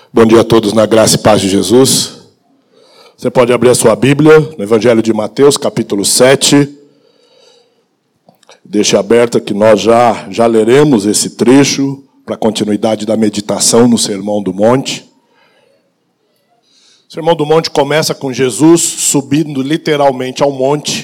Bom dia a todos na graça e paz de Jesus. Você pode abrir a sua Bíblia no Evangelho de Mateus, capítulo 7. Deixe aberta que nós já leremos esse trecho para a continuidade da meditação no Sermão do Monte. O Sermão do Monte começa com Jesus subindo literalmente ao monte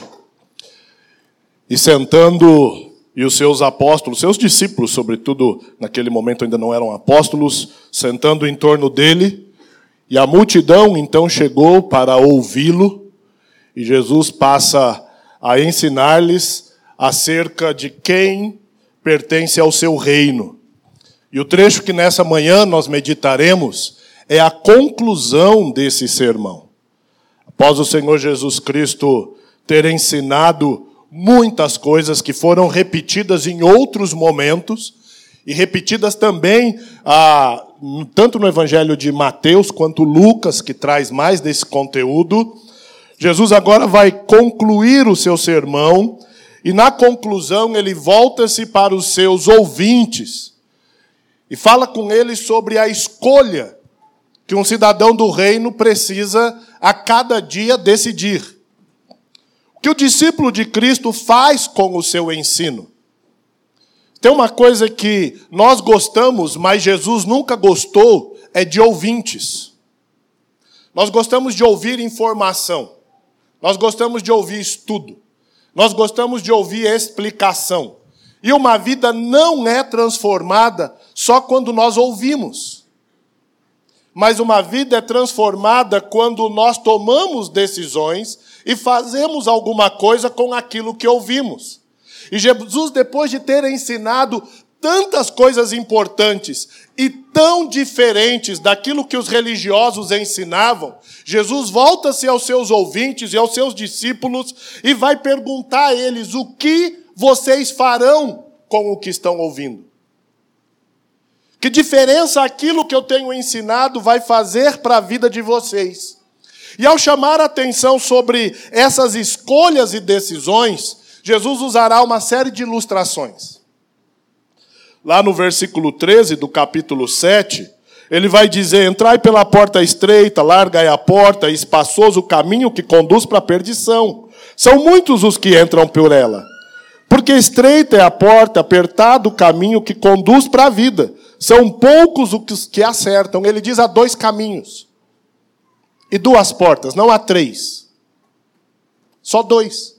e sentando, e os seus apóstolos, seus discípulos, sobretudo naquele momento ainda não eram apóstolos, sentando em torno dele, e a multidão então chegou para ouvi-lo, e Jesus passa a ensinar-lhes acerca de quem pertence ao seu reino. E o trecho que nessa manhã nós meditaremos é a conclusão desse sermão. Após o Senhor Jesus Cristo ter ensinado muitas coisas que foram repetidas em outros momentos, e repetidas também tanto no Evangelho de Mateus quanto Lucas, que traz mais desse conteúdo, Jesus agora vai concluir o seu sermão, e na conclusão ele volta-se para os seus ouvintes, e fala com eles sobre a escolha que um cidadão do reino precisa a cada dia decidir. O que o discípulo de Cristo faz com o seu ensino? Tem uma coisa que nós gostamos, mas Jesus nunca gostou, é de ouvintes. Nós gostamos de ouvir informação. Nós gostamos de ouvir estudo. Nós gostamos de ouvir explicação. E uma vida não é transformada só quando nós ouvimos. Mas uma vida é transformada quando nós tomamos decisões e fazemos alguma coisa com aquilo que ouvimos. E Jesus, depois de ter ensinado tantas coisas importantes e tão diferentes daquilo que os religiosos ensinavam, Jesus volta-se aos seus ouvintes e aos seus discípulos e vai perguntar a eles: o que vocês farão com o que estão ouvindo? Que diferença aquilo que eu tenho ensinado vai fazer para a vida de vocês? E ao chamar a atenção sobre essas escolhas e decisões, Jesus usará uma série de ilustrações. Lá no versículo 13 do capítulo 7, ele vai dizer: entrai pela porta estreita, larga é a porta, espaçoso o caminho que conduz para a perdição. São muitos os que entram por ela. Porque estreita é a porta, apertado o caminho que conduz para a vida. São poucos os que acertam. Ele diz: há 2 caminhos. E 2 portas, não há 3. Só 2.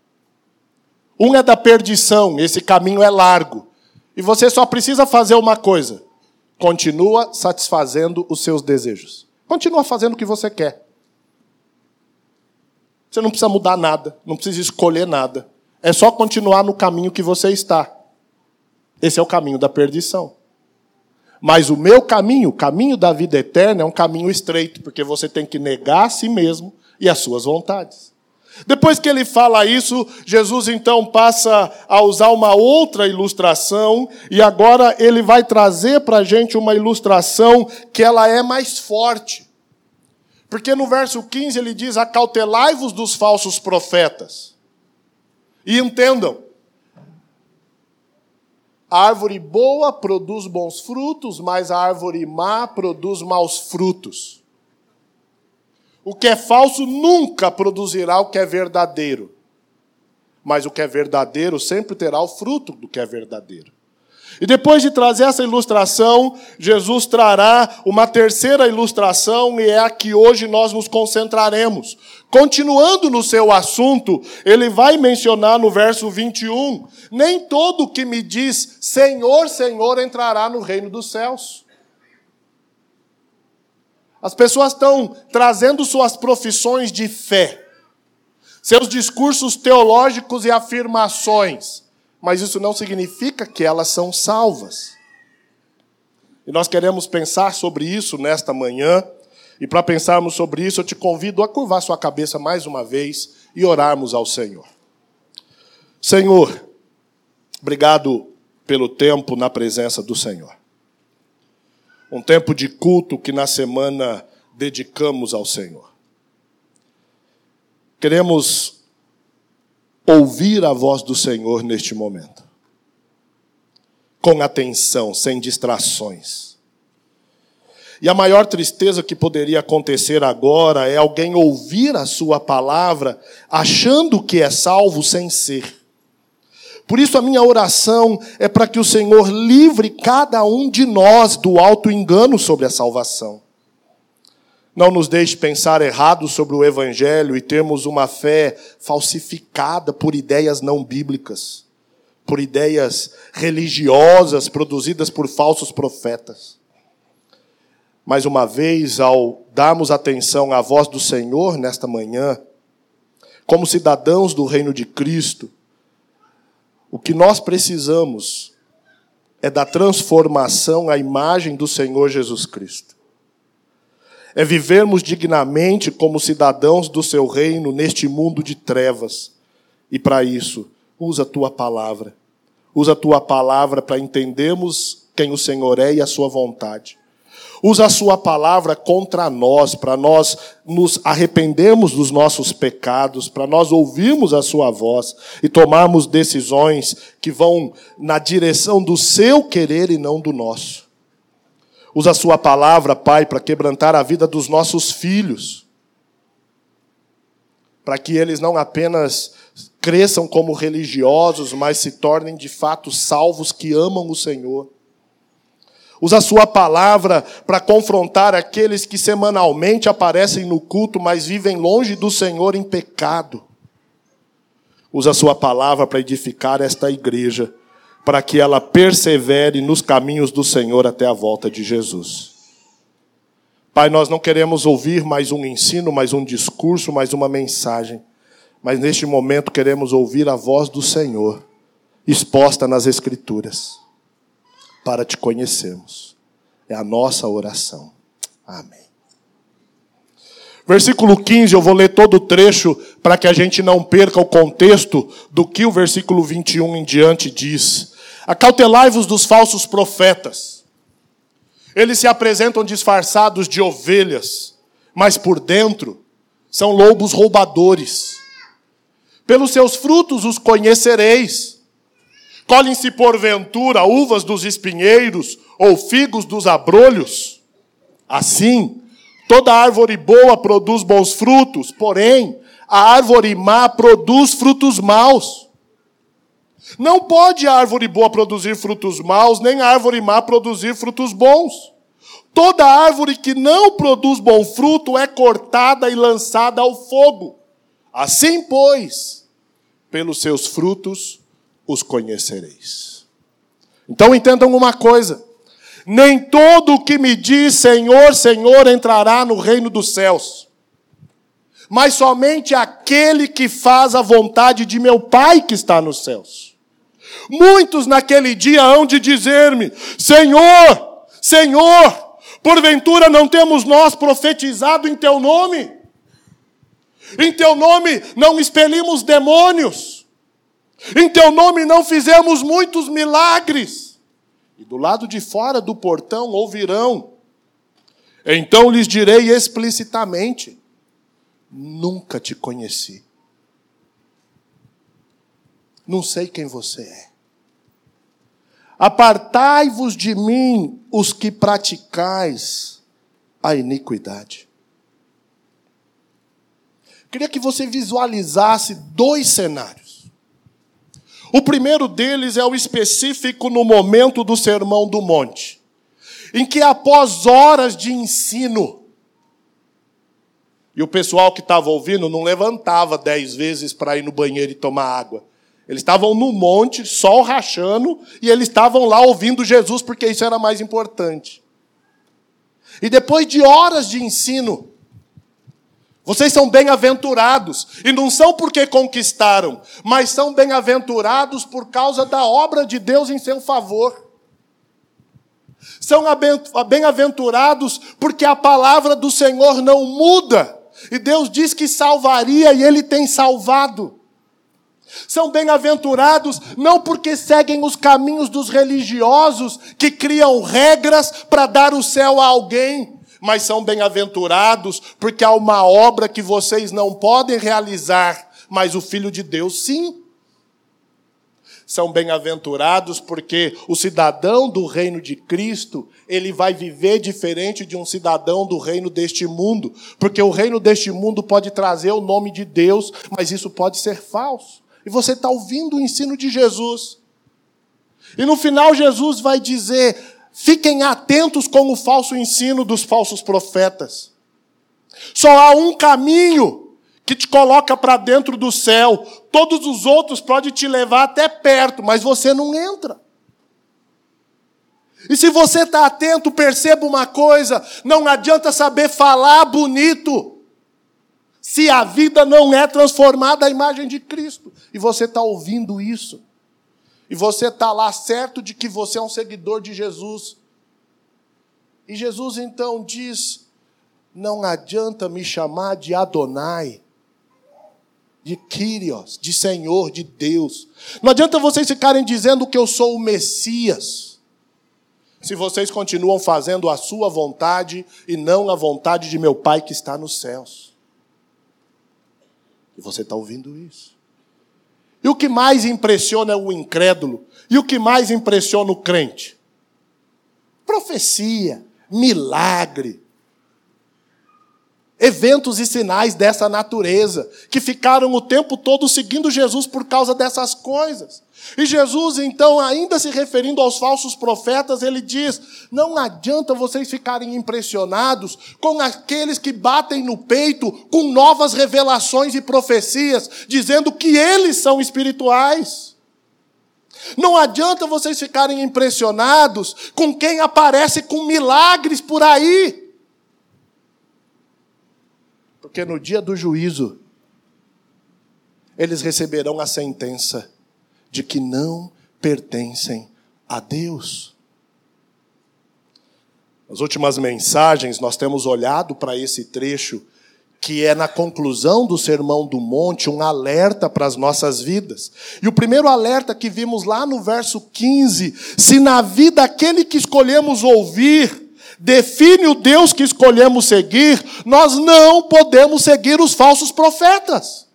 Um é da perdição, esse caminho é largo. E você só precisa fazer uma coisa: continua satisfazendo os seus desejos. Continua fazendo o que você quer. Você não precisa mudar nada, não precisa escolher nada. É só continuar no caminho que você está. Esse é o caminho da perdição. Mas o meu caminho, o caminho da vida eterna, é um caminho estreito, porque você tem que negar a si mesmo e as suas vontades. Depois que ele fala isso, Jesus então passa a usar uma outra ilustração, e agora ele vai trazer para a gente uma ilustração que ela é mais forte. Porque no verso 15 ele diz: acautelai-vos dos falsos profetas. E entendam, a árvore boa produz bons frutos, mas a árvore má produz maus frutos. O que é falso nunca produzirá o que é verdadeiro. Mas o que é verdadeiro sempre terá o fruto do que é verdadeiro. E depois de trazer essa ilustração, Jesus trará uma terceira ilustração, e é a que hoje nós nos concentraremos. Continuando no seu assunto, ele vai mencionar no verso 21, nem todo que me diz Senhor, Senhor entrará no reino dos céus. As pessoas estão trazendo suas profissões de fé, seus discursos teológicos e afirmações, mas isso não significa que elas são salvas. E nós queremos pensar sobre isso nesta manhã, e para pensarmos sobre isso, eu te convido a curvar sua cabeça mais uma vez e orarmos ao Senhor. Senhor, obrigado pelo tempo na presença do Senhor. Um tempo de culto que na semana dedicamos ao Senhor. Queremos ouvir a voz do Senhor neste momento. Com atenção, sem distrações. E a maior tristeza que poderia acontecer agora é alguém ouvir a sua palavra achando que é salvo sem ser. Por isso a minha oração é para que o Senhor livre cada um de nós do auto-engano sobre a salvação. Não nos deixe pensar errado sobre o Evangelho e termos uma fé falsificada por ideias não bíblicas, por ideias religiosas produzidas por falsos profetas. Mais uma vez, ao darmos atenção à voz do Senhor nesta manhã, como cidadãos do reino de Cristo, o que nós precisamos é da transformação à imagem do Senhor Jesus Cristo. É vivermos dignamente como cidadãos do seu reino neste mundo de trevas. E para isso, usa a tua palavra. Usa a tua palavra para entendermos quem o Senhor é e a sua vontade. Usa a sua palavra contra nós, para nós nos arrependermos dos nossos pecados, para nós ouvirmos a sua voz e tomarmos decisões que vão na direção do seu querer e não do nosso. Usa a sua palavra, Pai, para quebrantar a vida dos nossos filhos, para que eles não apenas cresçam como religiosos, mas se tornem de fato salvos que amam o Senhor. Usa a sua palavra para confrontar aqueles que semanalmente aparecem no culto, mas vivem longe do Senhor em pecado. Usa a sua palavra para edificar esta igreja, para que ela persevere nos caminhos do Senhor até a volta de Jesus. Pai, nós não queremos ouvir mais um ensino, mais um discurso, mais uma mensagem, mas neste momento queremos ouvir a voz do Senhor, exposta nas Escrituras, para te conhecermos. É a nossa oração. Amém. Versículo 15, eu vou ler todo o trecho para que a gente não perca o contexto do que o versículo 21 em diante diz. Acautelai-vos dos falsos profetas. Eles se apresentam disfarçados de ovelhas, mas por dentro são lobos roubadores. Pelos seus frutos os conhecereis. Colhem-se porventura uvas dos espinheiros ou figos dos abrolhos? Assim, toda árvore boa produz bons frutos, porém, a árvore má produz frutos maus. Não pode a árvore boa produzir frutos maus, nem a árvore má produzir frutos bons. Toda árvore que não produz bom fruto é cortada e lançada ao fogo. Assim, pois, pelos seus frutos os conhecereis. Então entendam uma coisa: nem todo o que me diz Senhor, Senhor entrará no reino dos céus, mas somente aquele que faz a vontade de meu Pai que está nos céus. Muitos naquele dia hão de dizer-me: Senhor, Senhor, porventura não temos nós profetizado em teu nome? Em teu nome não expelimos demônios? Em teu nome não fizemos muitos milagres? E do lado de fora do portão ouvirão. Então lhes direi explicitamente: nunca te conheci. Não sei quem você é. Apartai-vos de mim, os que praticais a iniquidade. Queria que você visualizasse dois cenários. O primeiro deles é o específico no momento do Sermão do Monte, em que após horas de ensino, e o pessoal que estava ouvindo não levantava 10 vezes para ir no banheiro e tomar água. Eles estavam no monte, sol rachando, e eles estavam lá ouvindo Jesus, porque isso era mais importante. E depois de horas de ensino, vocês são bem-aventurados, e não são porque conquistaram, mas são bem-aventurados por causa da obra de Deus em seu favor. São bem-aventurados porque a palavra do Senhor não muda, e Deus diz que salvaria, e Ele tem salvado. São bem-aventurados não porque seguem os caminhos dos religiosos que criam regras para dar o céu a alguém, mas são bem-aventurados porque há uma obra que vocês não podem realizar, mas o Filho de Deus sim. são bem-aventurados porque o cidadão do reino de Cristo, ele vai viver diferente de um cidadão do reino deste mundo. Porque o reino deste mundo pode trazer o nome de Deus, mas isso pode ser falso. E você está ouvindo o ensino de Jesus. E no final Jesus vai dizer, fiquem atentos com o falso ensino dos falsos profetas. Só há um caminho que te coloca para dentro do céu. Todos os outros podem te levar até perto, mas você não entra. E se você está atento, perceba uma coisa, não adianta saber falar bonito, se a vida não é transformada à imagem de Cristo. E você está ouvindo isso. E você está lá certo de que você é um seguidor de Jesus. E Jesus então diz, não adianta me chamar de Adonai, de Kyrios, de Senhor, de Deus. Não adianta vocês ficarem dizendo que eu sou o Messias, se vocês continuam fazendo a sua vontade e não a vontade de meu Pai que está nos céus. E você está ouvindo isso. E o que mais impressiona o incrédulo? E o que mais impressiona o crente? Profecia, milagre, eventos e sinais dessa natureza, que ficaram o tempo todo seguindo Jesus por causa dessas coisas. E Jesus, então, ainda se referindo aos falsos profetas, ele diz, não adianta vocês ficarem impressionados com aqueles que batem no peito com novas revelações e profecias, dizendo que eles são espirituais. Não adianta vocês ficarem impressionados com quem aparece com milagres por aí. Porque no dia do juízo, eles receberão a sentença de que não pertencem a Deus. Nas últimas mensagens, nós temos olhado para esse trecho, que é na conclusão do Sermão do Monte, um alerta para as nossas vidas. E o primeiro alerta que vimos lá no verso 15, se na vida aquele que escolhemos ouvir define o Deus que escolhemos seguir, nós não podemos seguir os falsos profetas.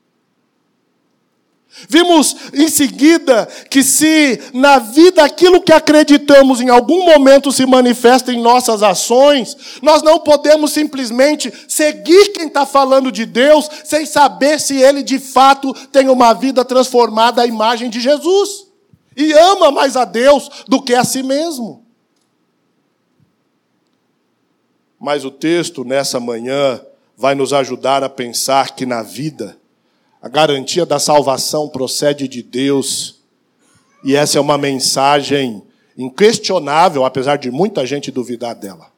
Vimos em seguida que se na vida aquilo que acreditamos em algum momento se manifesta em nossas ações, nós não podemos simplesmente seguir quem está falando de Deus sem saber se ele de fato tem uma vida transformada à imagem de Jesus e ama mais a Deus do que a si mesmo. Mas o texto, nessa manhã, vai nos ajudar a pensar que na vida, a garantia da salvação procede de Deus. E essa é uma mensagem inquestionável, apesar de muita gente duvidar dela.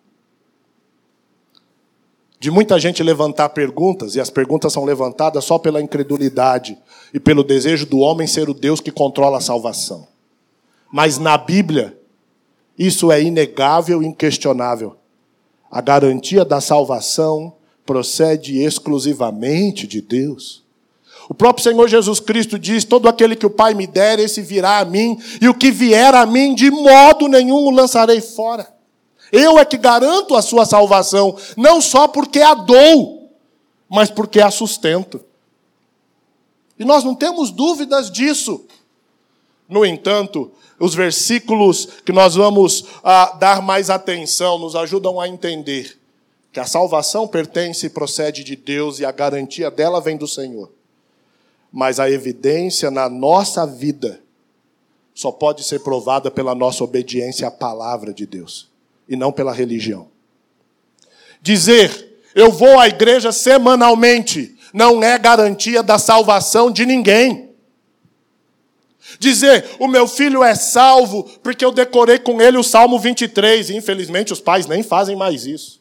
De muita gente levantar perguntas, e as perguntas são levantadas só pela incredulidade e pelo desejo do homem ser o Deus que controla a salvação. Mas na Bíblia, isso é inegável e inquestionável. A garantia da salvação procede exclusivamente de Deus. O próprio Senhor Jesus Cristo diz, todo aquele que o Pai me der, esse virá a mim, e o que vier a mim, de modo nenhum o lançarei fora. Eu é que garanto a sua salvação, não só porque a dou, mas porque a sustento. E nós não temos dúvidas disso. No entanto, os versículos que nós vamos dar mais atenção nos ajudam a entender que a salvação pertence e procede de Deus e a garantia dela vem do Senhor. Mas a evidência na nossa vida só pode ser provada pela nossa obediência à palavra de Deus e não pela religião. Dizer, eu vou à igreja semanalmente, não é garantia da salvação de ninguém. Dizer, o meu filho é salvo porque eu decorei com ele o Salmo 23. E infelizmente os pais nem fazem mais isso.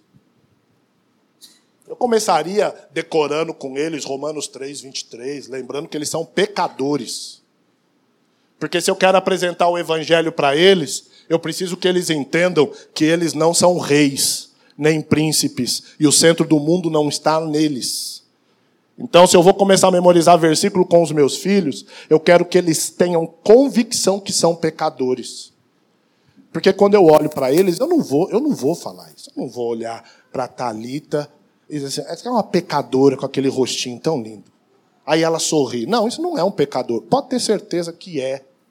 Eu começaria decorando com eles Romanos 3, 23, lembrando que eles são pecadores. Porque se eu quero apresentar o evangelho para eles, eu preciso que eles entendam que eles não são reis, nem príncipes, e o centro do mundo não está neles. Então, se eu vou começar a memorizar versículo com os meus filhos, eu quero que eles tenham convicção que são pecadores. Porque quando eu olho para eles, eu não vou falar isso. Eu não vou olhar para a Thalita e dizer assim, essa é uma pecadora com aquele rostinho tão lindo. Aí ela sorri. Não, isso não é um pecador. Pode ter certeza que é.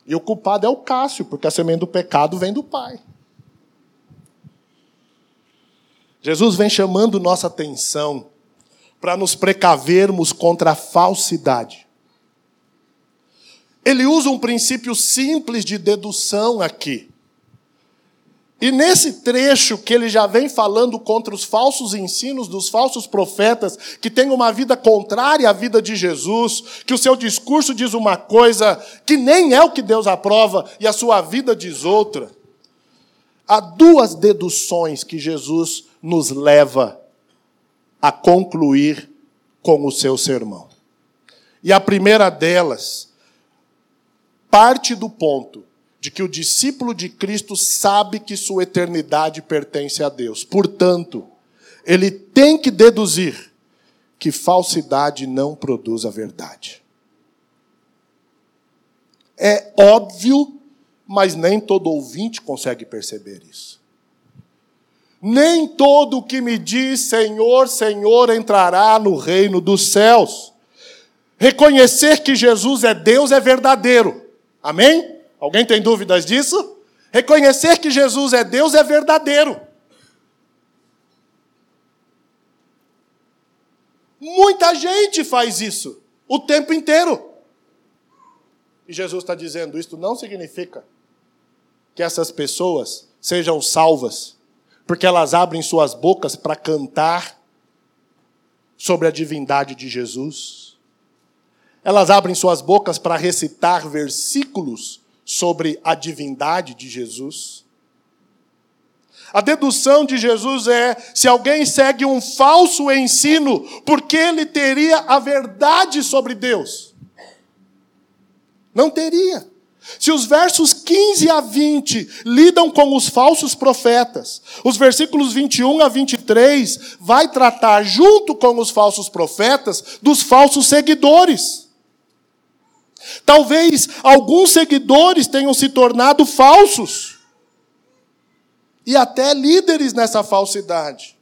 E o culpado é o Cássio, porque a semente do pecado vem do pai. Jesus vem chamando nossa atenção para nos precavermos contra a falsidade. Ele usa um princípio simples de dedução aqui. E nesse trecho que ele já vem falando contra os falsos ensinos dos falsos profetas, que têm uma vida contrária à vida de Jesus, que o seu discurso diz uma coisa que nem é o que Deus aprova e a sua vida diz outra, há duas deduções que Jesus nos leva a concluir com o seu sermão. E a primeira delas parte do ponto de que o discípulo de Cristo sabe que sua eternidade pertence a Deus. Portanto, ele tem que deduzir que falsidade não produz a verdade. É óbvio, mas nem todo ouvinte consegue perceber isso. Nem todo o que me diz Senhor, Senhor entrará no reino dos céus. Reconhecer que Jesus é Deus é verdadeiro. Amém? Alguém tem dúvidas disso? Reconhecer que Jesus é Deus é verdadeiro. Muita gente faz isso o tempo inteiro. E Jesus está dizendo, isto não significa que essas pessoas sejam salvas, porque elas abrem suas bocas para cantar sobre a divindade de Jesus. Elas abrem suas bocas para recitar versículos sobre a divindade de Jesus. A dedução de Jesus é, se alguém segue um falso ensino, porque ele teria a verdade sobre Deus? Não teria. Se os versos 15 a 20 lidam com os falsos profetas, os versículos 21 a 23 vai tratar, junto com os falsos profetas, dos falsos seguidores. Talvez alguns seguidores tenham se tornado falsos e até líderes nessa falsidade.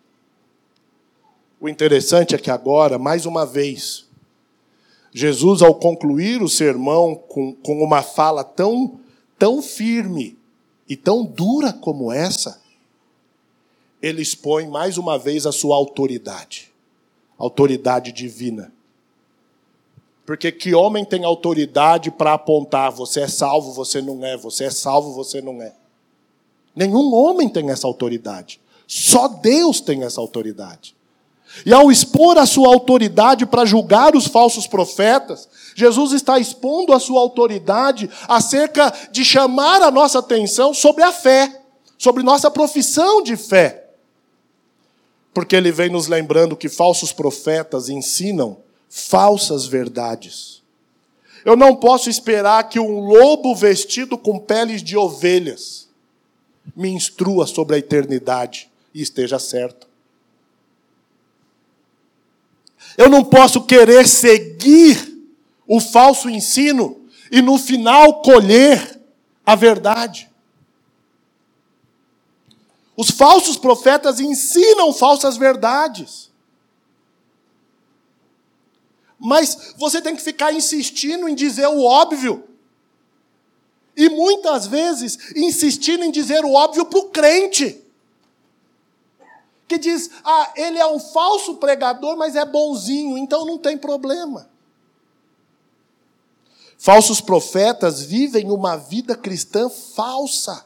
O interessante é que agora, mais uma vez, Jesus, ao concluir o sermão com uma fala tão firme e tão dura como essa, ele expõe mais uma vez a sua autoridade divina. Porque que homem tem autoridade para apontar, você é salvo, você não é, você é salvo, você não é? Nenhum homem tem essa autoridade. Só Deus tem essa autoridade. E ao expor a sua autoridade para julgar os falsos profetas, Jesus está expondo a sua autoridade acerca de chamar a nossa atenção sobre a fé, sobre nossa profissão de fé. Porque ele vem nos lembrando que falsos profetas ensinam falsas verdades. Eu não posso esperar que um lobo vestido com peles de ovelhas me instrua sobre a eternidade e esteja certo. Eu não posso querer seguir o falso ensino e no final colher a verdade. Os falsos profetas ensinam falsas verdades. Mas você tem que ficar insistindo em dizer o óbvio. E muitas vezes insistindo em dizer o óbvio para o crente. Que diz, ele é um falso pregador, mas é bonzinho, então não tem problema. Falsos profetas vivem uma vida cristã falsa.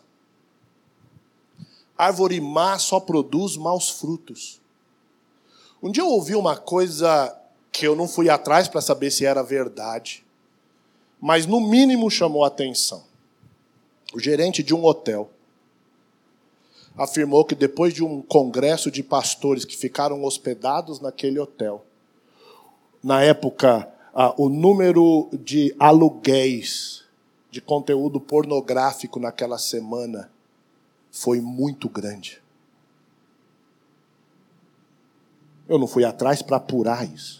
Árvore má só produz maus frutos. Um dia eu ouvi uma coisa que eu não fui atrás para saber se era verdade, mas no mínimo chamou a atenção. O gerente de um hotel afirmou que depois de um congresso de pastores que ficaram hospedados naquele hotel, na época, o número de aluguéis de conteúdo pornográfico naquela semana foi muito grande. Eu não fui atrás para apurar isso.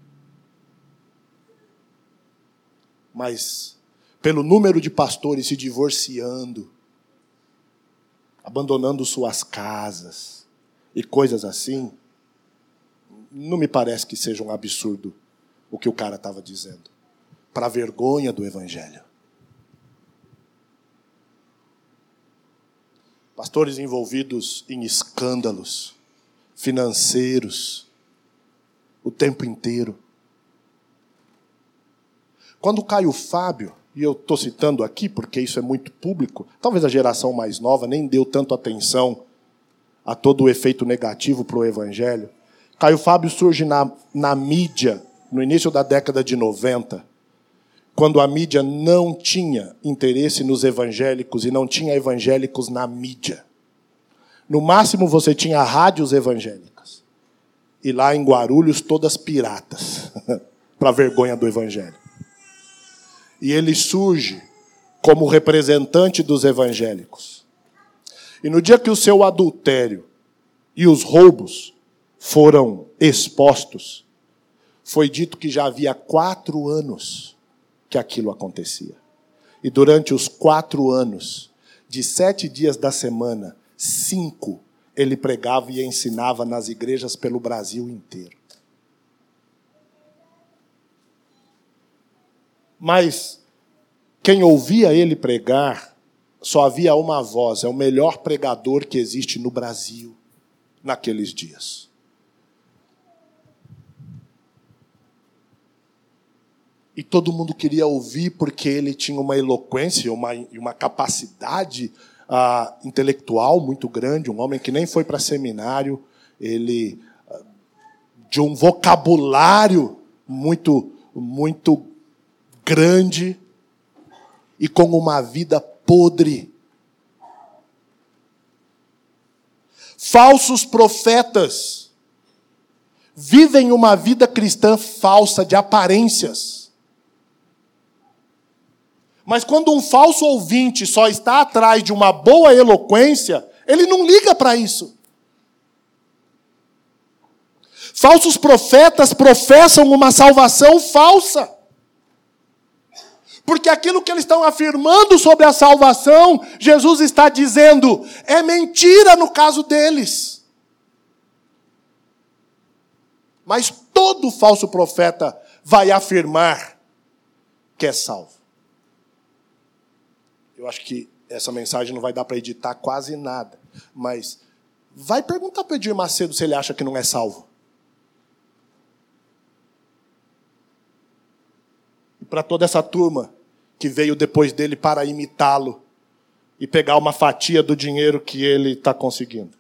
Mas, pelo número de pastores se divorciando, abandonando suas casas e coisas assim, não me parece que seja um absurdo o que o cara estava dizendo. Para a vergonha do Evangelho. pastores envolvidos em escândalos financeiros o tempo inteiro. Quando Caio Fábio, e eu estou citando aqui porque isso é muito público, talvez a geração mais nova nem deu tanto atenção a todo o efeito negativo para o Evangelho. Caio Fábio surge na mídia no início da década de 90, quando a mídia não tinha interesse nos evangélicos e não tinha evangélicos na mídia. No máximo você tinha rádios evangélicas. E lá em Guarulhos todas piratas, para vergonha do Evangelho. E ele surge como representante dos evangélicos. E no dia que o seu adultério e os roubos foram expostos, foi dito que já havia 4 anos que aquilo acontecia. E durante os 4 anos, de 7 dias da semana, 5 ele pregava e ensinava nas igrejas pelo Brasil inteiro. Mas quem ouvia ele pregar, só havia uma voz: é o melhor pregador que existe no Brasil naqueles dias. E todo mundo queria ouvir porque ele tinha uma eloquência, uma capacidade intelectual muito grande, um homem que nem foi para seminário, ele de um vocabulário muito, muito grande e com uma vida podre. Falsos profetas vivem uma vida cristã falsa, de aparências. Mas quando um falso ouvinte só está atrás de uma boa eloquência, ele não liga para isso. Falsos profetas professam uma salvação falsa. Porque aquilo que eles estão afirmando sobre a salvação, Jesus está dizendo, é mentira no caso deles. Mas todo falso profeta vai afirmar que é salvo. Eu acho que essa mensagem não vai dar para editar quase nada. Mas vai perguntar para o Edir Macedo se ele acha que não é salvo. E para toda essa turma que veio depois dele para imitá-lo e pegar uma fatia do dinheiro que ele está conseguindo.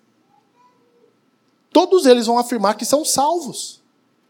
Todos eles vão afirmar que são salvos.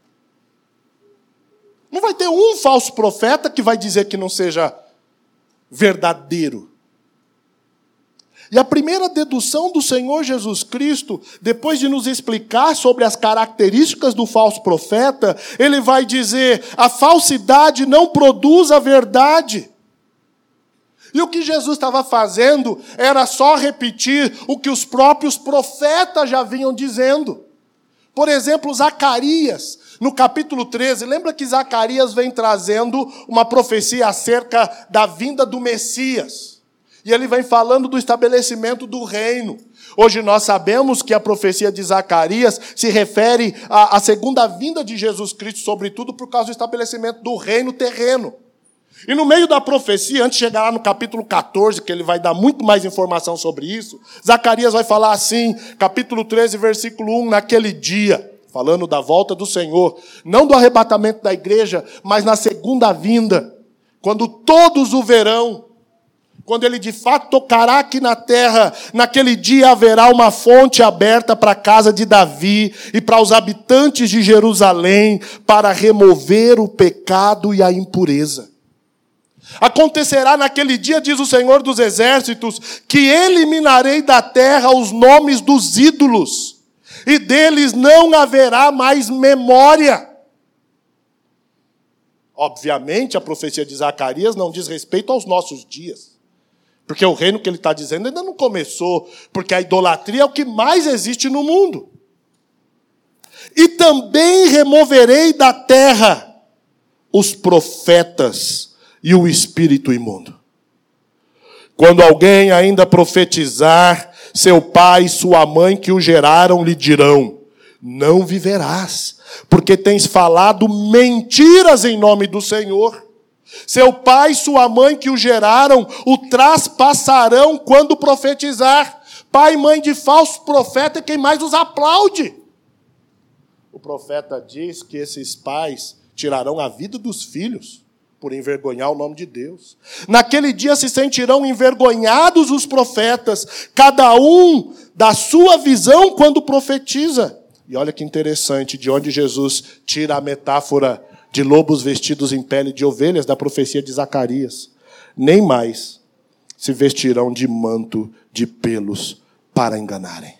Não vai ter um falso profeta que vai dizer que não seja verdadeiro. E a primeira dedução do Senhor Jesus Cristo, depois de nos explicar sobre as características do falso profeta, ele vai dizer, a falsidade não produz a verdade. E o que Jesus estava fazendo era só repetir o que os próprios profetas já vinham dizendo. Por exemplo, Zacarias, no capítulo 13, lembra que Zacarias vem trazendo uma profecia acerca da vinda do Messias. E ele vem falando do estabelecimento do reino. Hoje nós sabemos que a profecia de Zacarias se refere à segunda vinda de Jesus Cristo, sobretudo por causa do estabelecimento do reino terreno. E no meio da profecia, antes de chegar lá no capítulo 14, que ele vai dar muito mais informação sobre isso, Zacarias vai falar assim, capítulo 13, versículo 1, naquele dia, falando da volta do Senhor, não do arrebatamento da igreja, mas na segunda vinda, quando todos o verão, quando ele de fato tocará aqui na terra, naquele dia haverá uma fonte aberta para a casa de Davi e para os habitantes de Jerusalém, para remover o pecado e a impureza. Acontecerá naquele dia, diz o Senhor dos Exércitos, que eliminarei da terra os nomes dos ídolos, e deles não haverá mais memória. Obviamente, a profecia de Zacarias não diz respeito aos nossos dias. Porque o reino que ele está dizendo ainda não começou, porque a idolatria é o que mais existe no mundo. E também removerei da terra os profetas e o espírito imundo. Quando alguém ainda profetizar, seu pai e sua mãe que o geraram lhe dirão, não viverás, porque tens falado mentiras em nome do Senhor. Seu pai e sua mãe que o geraram o traspassarão quando profetizar, Pai e mãe de falsos profetas é quem mais os aplaude. O profeta diz que esses pais tirarão a vida dos filhos por envergonhar o nome de Deus. Naquele dia se sentirão envergonhados os profetas, cada um da sua visão quando profetiza. E olha que interessante, de onde Jesus tira a metáfora de lobos vestidos em pele de ovelhas da profecia de Zacarias. Nem mais se vestirão de manto de pelos para enganarem.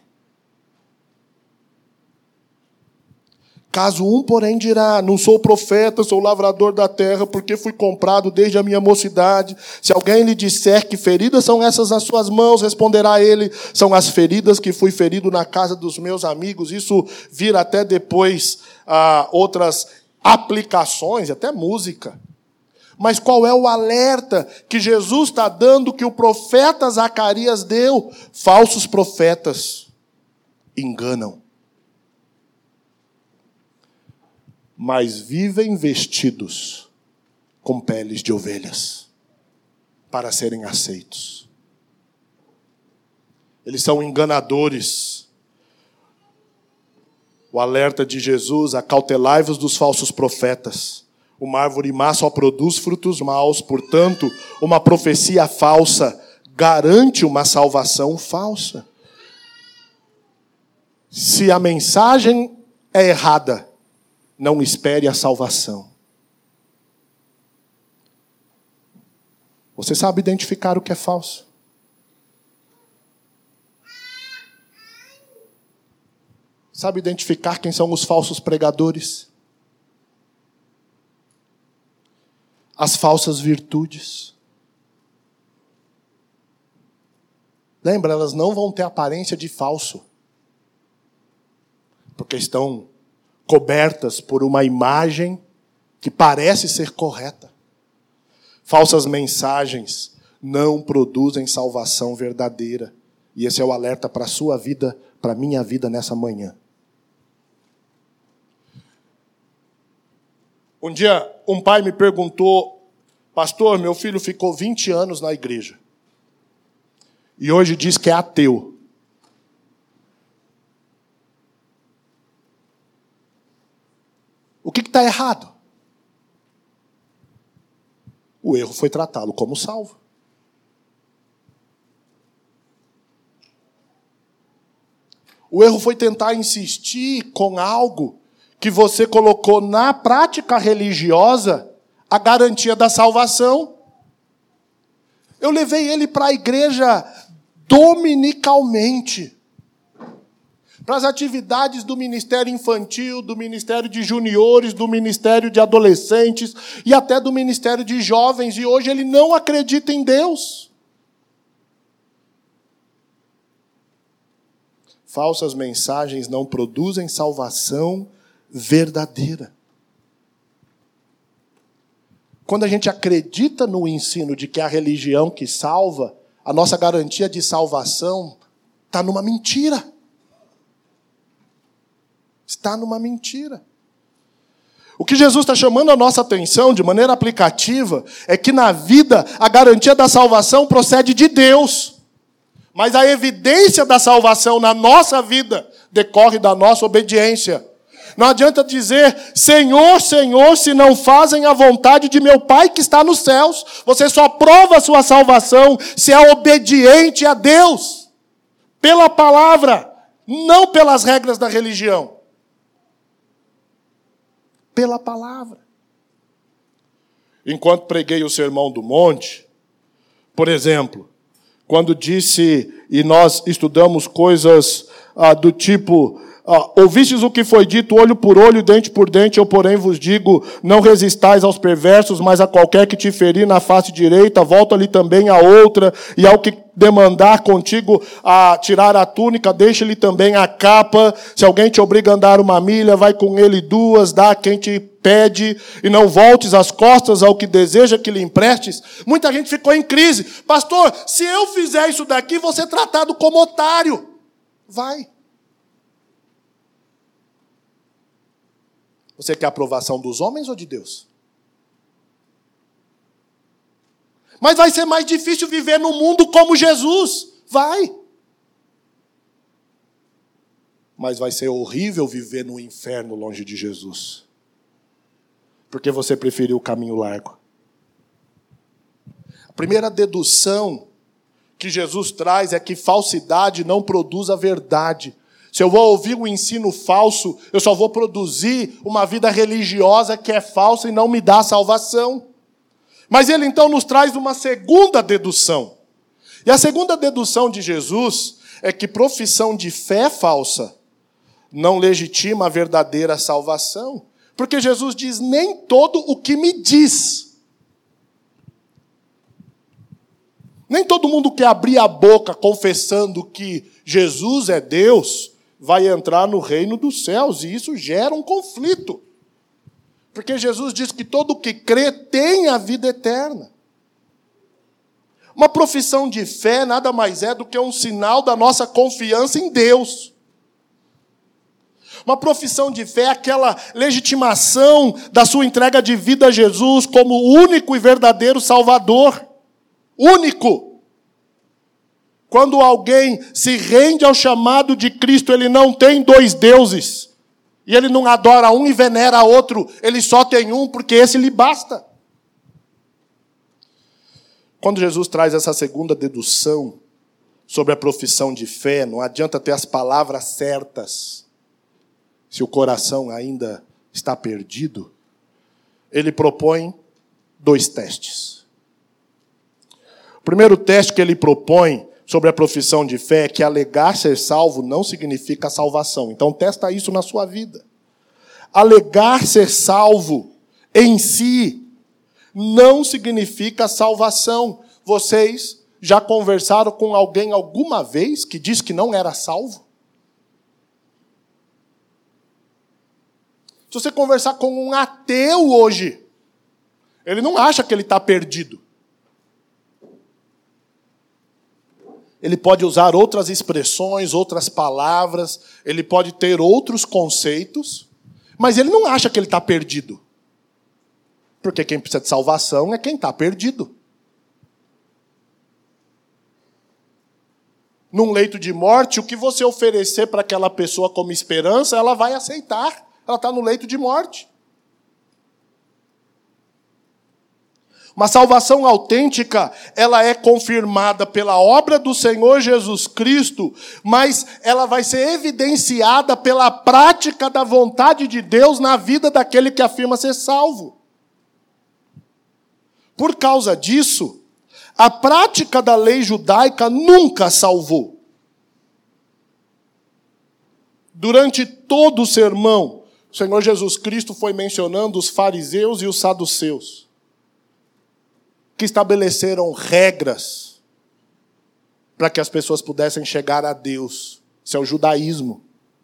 Caso um, porém, dirá, não sou profeta, sou lavrador da terra, porque fui comprado desde a minha mocidade. Se alguém lhe disser que feridas são essas nas suas mãos, responderá ele, são as feridas que fui ferido na casa dos meus amigos. Isso vira até depois outras aplicações, até música. Mas qual é o alerta que Jesus está dando, que o profeta Zacarias deu? Falsos profetas enganam, mas vivem vestidos com peles de ovelhas, para serem aceitos. Eles são enganadores. O alerta de Jesus: acautelai-vos dos falsos profetas. Uma árvore má só produz frutos maus, portanto, uma profecia falsa garante uma salvação falsa. Se a mensagem é errada, não espere a salvação. Você sabe identificar o que é falso? Sabe identificar quem são os falsos pregadores? As falsas virtudes. Lembra, elas não vão ter aparência de falso, porque estão cobertas por uma imagem que parece ser correta. Falsas mensagens não produzem salvação verdadeira. E esse é o alerta para a sua vida, para a minha vida nessa manhã. Um dia, um pai me perguntou: pastor, meu filho ficou 20 anos na igreja e hoje diz que é ateu. O que está errado? O erro foi tratá-lo como salvo. O erro foi tentar insistir com algo que você colocou na prática religiosa a garantia da salvação. Eu levei ele para a igreja dominicalmente, para as atividades do ministério infantil, do ministério de juniores, do ministério de adolescentes e até do ministério de jovens. E hoje ele não acredita em Deus. Falsas mensagens não produzem salvação verdadeira. Quando a gente acredita no ensino de que é a religião que salva, a nossa garantia de salvação está numa mentira. Está numa mentira. O que Jesus está chamando a nossa atenção de maneira aplicativa é que na vida a garantia da salvação procede de Deus. Mas a evidência da salvação na nossa vida decorre da nossa obediência. Não adianta dizer, Senhor, Senhor, se não fazem a vontade de meu Pai que está nos céus. Você só prova a sua salvação se é obediente a Deus. Pela palavra, não pelas regras da religião. Pela palavra. Enquanto preguei o Sermão do Monte, por exemplo, quando disse, e nós estudamos coisas do tipo... ouvistes o que foi dito, olho por olho, dente por dente, eu porém vos digo, não resistais aos perversos, mas a qualquer que te ferir na face direita, volta-lhe também a outra, e ao que demandar contigo a tirar a túnica, deixa-lhe também a capa. Se alguém te obriga a andar 1 milha, vai com ele 2, dá a quem te pede, e não voltes as costas ao que deseja que lhe emprestes. Muita gente ficou em crise. Pastor, se eu fizer isso daqui, vou ser tratado como otário. Vai. Você quer a aprovação dos homens ou de Deus? Mas vai ser mais difícil viver no mundo como Jesus. Vai. mas vai ser horrível viver no inferno longe de Jesus. Porque você preferiu o caminho largo. A primeira dedução que Jesus traz é que falsidade não produz a verdade. Se eu vou ouvir um ensino falso, eu só vou produzir uma vida religiosa que é falsa e não me dá salvação. Mas ele então nos traz uma segunda dedução. E a segunda dedução de Jesus é que profissão de fé falsa não legitima a verdadeira salvação. Porque Jesus diz, nem todo o que me diz. Nem todo mundo que abrir a boca confessando que Jesus é Deus vai entrar no reino dos céus. E isso gera um conflito. Porque Jesus diz que todo que crê tem a vida eterna. Uma profissão de fé nada mais é do que um sinal da nossa confiança em Deus. Uma profissão de fé é aquela legitimação da sua entrega de vida a Jesus como o único e verdadeiro Salvador. Único. Quando alguém se rende ao chamado de Cristo, ele não tem dois deuses. E ele não adora um e venera outro. Ele só tem um, porque esse lhe basta. Quando Jesus traz essa segunda dedução sobre a profissão de fé, não adianta ter as palavras certas, se o coração ainda está perdido. Ele propõe 2 testes. O primeiro teste que ele propõe sobre a profissão de fé é que alegar ser salvo não significa salvação. Então, testa isso na sua vida. Alegar ser salvo em si não significa salvação. Vocês já conversaram com alguém alguma vez que disse que não era salvo? Se você conversar com um ateu hoje, ele não acha que ele está perdido. Ele pode usar outras expressões, outras palavras, ele pode ter outros conceitos, mas ele não acha que ele está perdido. Porque quem precisa de salvação é quem está perdido. Num leito de morte, o que você oferecer para aquela pessoa como esperança, ela vai aceitar. Ela está no leito de morte. Uma salvação autêntica, ela é confirmada pela obra do Senhor Jesus Cristo, mas ela vai ser evidenciada pela prática da vontade de Deus na vida daquele que afirma ser salvo. Por causa disso, a prática da lei judaica nunca salvou. Durante todo o sermão, o Senhor Jesus Cristo foi mencionando os fariseus e os saduceus, que estabeleceram regras para que as pessoas pudessem chegar a Deus. Isso é o judaísmo.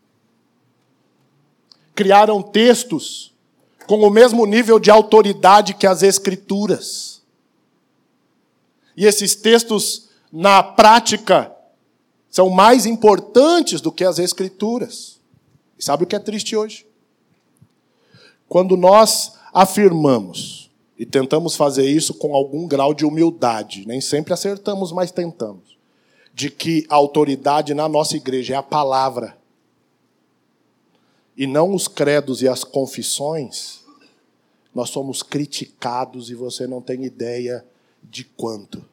Criaram textos com o mesmo nível de autoridade que as Escrituras. E esses textos, na prática, são mais importantes do que as Escrituras. E sabe o que é triste hoje? Quando nós afirmamos, e tentamos fazer isso com algum grau de humildade, nem sempre acertamos, mas tentamos, de que a autoridade na nossa igreja é a palavra, e não os credos e as confissões, nós somos criticados e você não tem ideia de quanto.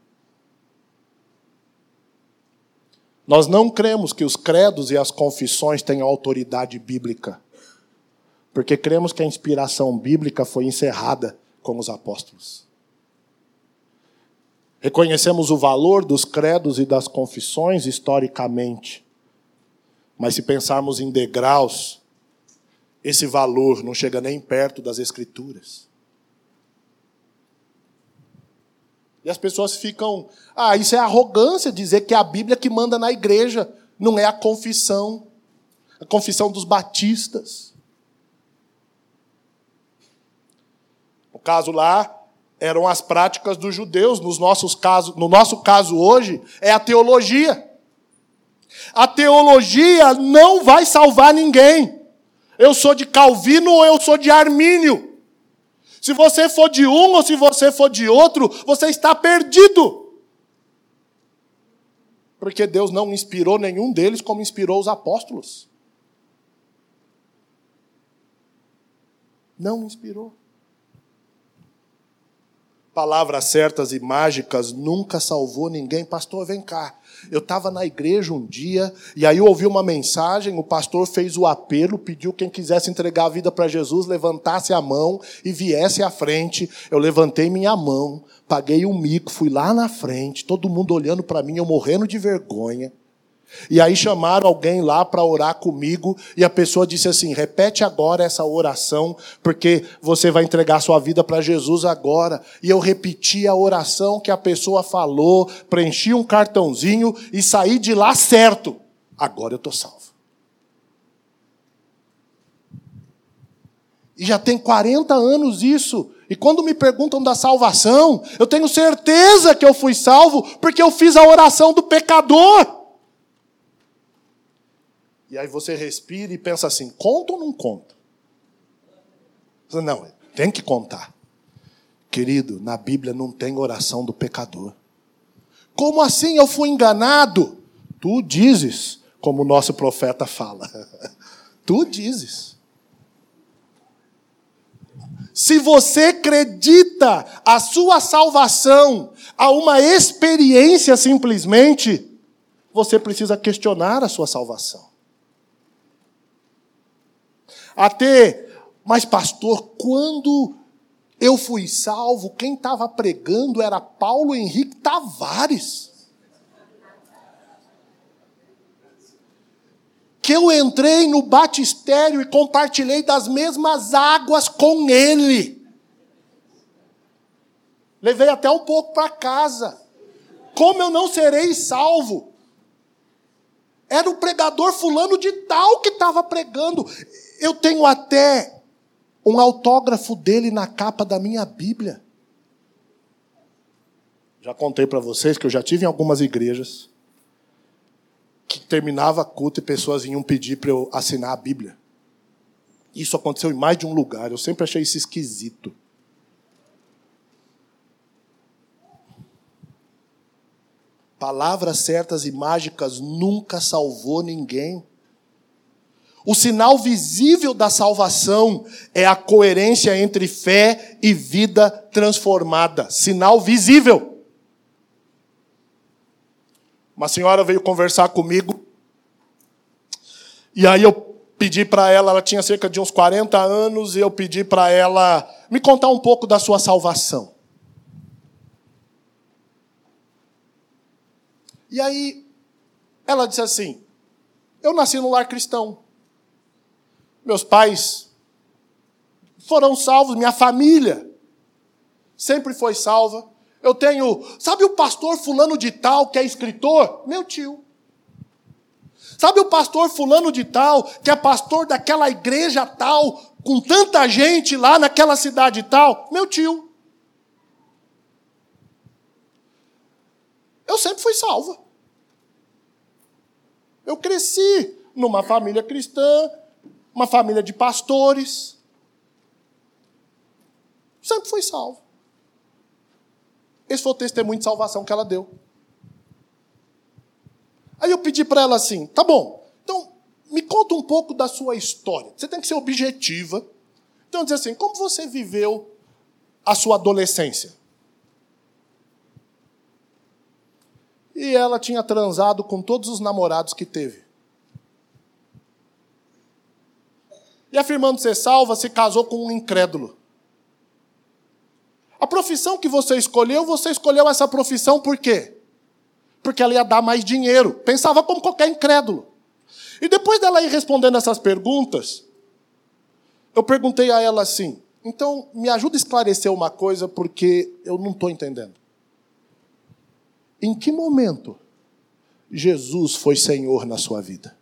Nós não cremos que os credos e as confissões tenham autoridade bíblica, porque cremos que a inspiração bíblica foi encerrada com os apóstolos. Reconhecemos o valor dos credos e das confissões historicamente, mas se pensarmos em degraus, esse valor não chega nem perto das Escrituras. E as pessoas ficam, isso é arrogância dizer que é a Bíblia que manda na igreja, não é a confissão dos batistas. No caso lá, eram as práticas dos judeus, no nosso caso hoje, é a teologia. A teologia não vai salvar ninguém. Eu sou de Calvino ou eu sou de Armínio. Se você for de um ou se você for de outro, você está perdido. Porque Deus não inspirou nenhum deles como inspirou os apóstolos. Não me inspirou. Palavras certas e mágicas nunca salvou ninguém. Pastor, vem cá. Eu estava na igreja um dia, e aí eu ouvi uma mensagem, o pastor fez o apelo, pediu quem quisesse entregar a vida para Jesus, levantasse a mão e viesse à frente. Eu levantei minha mão, paguei um mico, fui lá na frente, todo mundo olhando para mim, eu morrendo de vergonha. E aí chamaram alguém lá para orar comigo, e a pessoa disse assim, repete agora essa oração, porque você vai entregar sua vida para Jesus agora. E eu repeti a oração que a pessoa falou, preenchi um cartãozinho e saí de lá certo. Agora eu estou salvo. E já tem 40 anos isso. E quando me perguntam da salvação, eu tenho certeza que eu fui salvo, porque eu fiz a oração do pecador. E aí você respira e pensa assim, conta ou não conta? Não, tem que contar. Querido, na Bíblia não tem oração do pecador. Como assim eu fui enganado? Tu dizes, como o nosso profeta fala. Tu dizes. Se você acredita a sua salvação a uma experiência simplesmente, você precisa questionar a sua salvação. Mas pastor, quando eu fui salvo, quem estava pregando era Paulo Henrique Tavares. Que eu entrei no batistério e compartilhei das mesmas águas com ele. Levei até um pouco para casa. Como eu não serei salvo? Era o pregador fulano de tal que estava pregando. Eu tenho até um autógrafo dele na capa da minha Bíblia. Já contei para vocês que eu já tive em algumas igrejas que terminava culto e pessoas vinham pedir para eu assinar a Bíblia. Isso aconteceu em mais de um lugar. Eu sempre achei isso esquisito. Palavras certas e mágicas nunca salvou ninguém. O sinal visível da salvação é a coerência entre fé e vida transformada. Sinal visível. Uma senhora veio conversar comigo, e aí eu pedi para ela tinha cerca de uns 40 anos, e eu pedi para ela me contar um pouco da sua salvação. E aí ela disse assim, eu nasci no lar cristão. Meus pais foram salvos, minha família sempre foi salva. Eu tenho, sabe o pastor fulano de tal que é escritor? Meu tio. Sabe o pastor fulano de tal que é pastor daquela igreja tal, com tanta gente lá naquela cidade tal? Meu tio. Eu sempre fui salva. Eu cresci numa família cristã, uma família de pastores. Sempre fui salvo. Esse foi o testemunho de salvação que ela deu. Aí eu pedi para ela assim, tá bom, então me conta um pouco da sua história. Você tem que ser objetiva. Então, dizer assim, como você viveu a sua adolescência? E ela tinha transado com todos os namorados que teve. E afirmando ser salva, se casou com um incrédulo. A profissão que você escolheu essa profissão por quê? Porque ela ia dar mais dinheiro. Pensava como qualquer incrédulo. E depois dela ir respondendo essas perguntas, eu perguntei a ela assim, então me ajuda a esclarecer uma coisa, porque eu não estou entendendo. Em que momento Jesus foi Senhor na sua vida?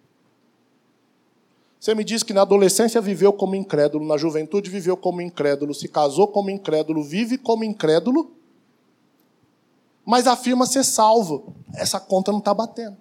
Você me diz que na adolescência viveu como incrédulo, na juventude viveu como incrédulo, se casou como incrédulo, vive como incrédulo, mas afirma ser salvo. Essa conta não está batendo.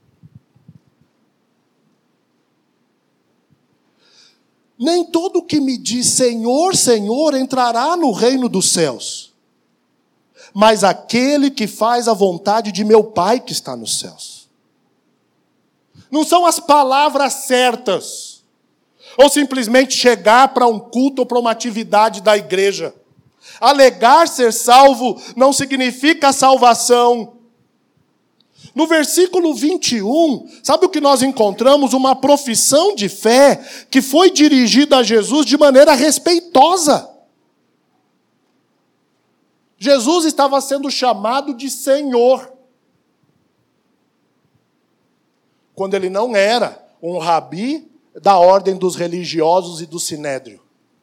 Nem todo que me diz Senhor, Senhor entrará no reino dos céus, mas aquele que faz a vontade de meu Pai que está nos céus. Não são as palavras certas, ou simplesmente chegar para um culto ou para uma atividade da igreja. Alegar ser salvo não significa salvação. No versículo 21, sabe o que nós encontramos? Uma profissão de fé que foi dirigida a Jesus de maneira respeitosa. Jesus estava sendo chamado de Senhor, quando ele não era um rabi da ordem dos religiosos e do sinédrio.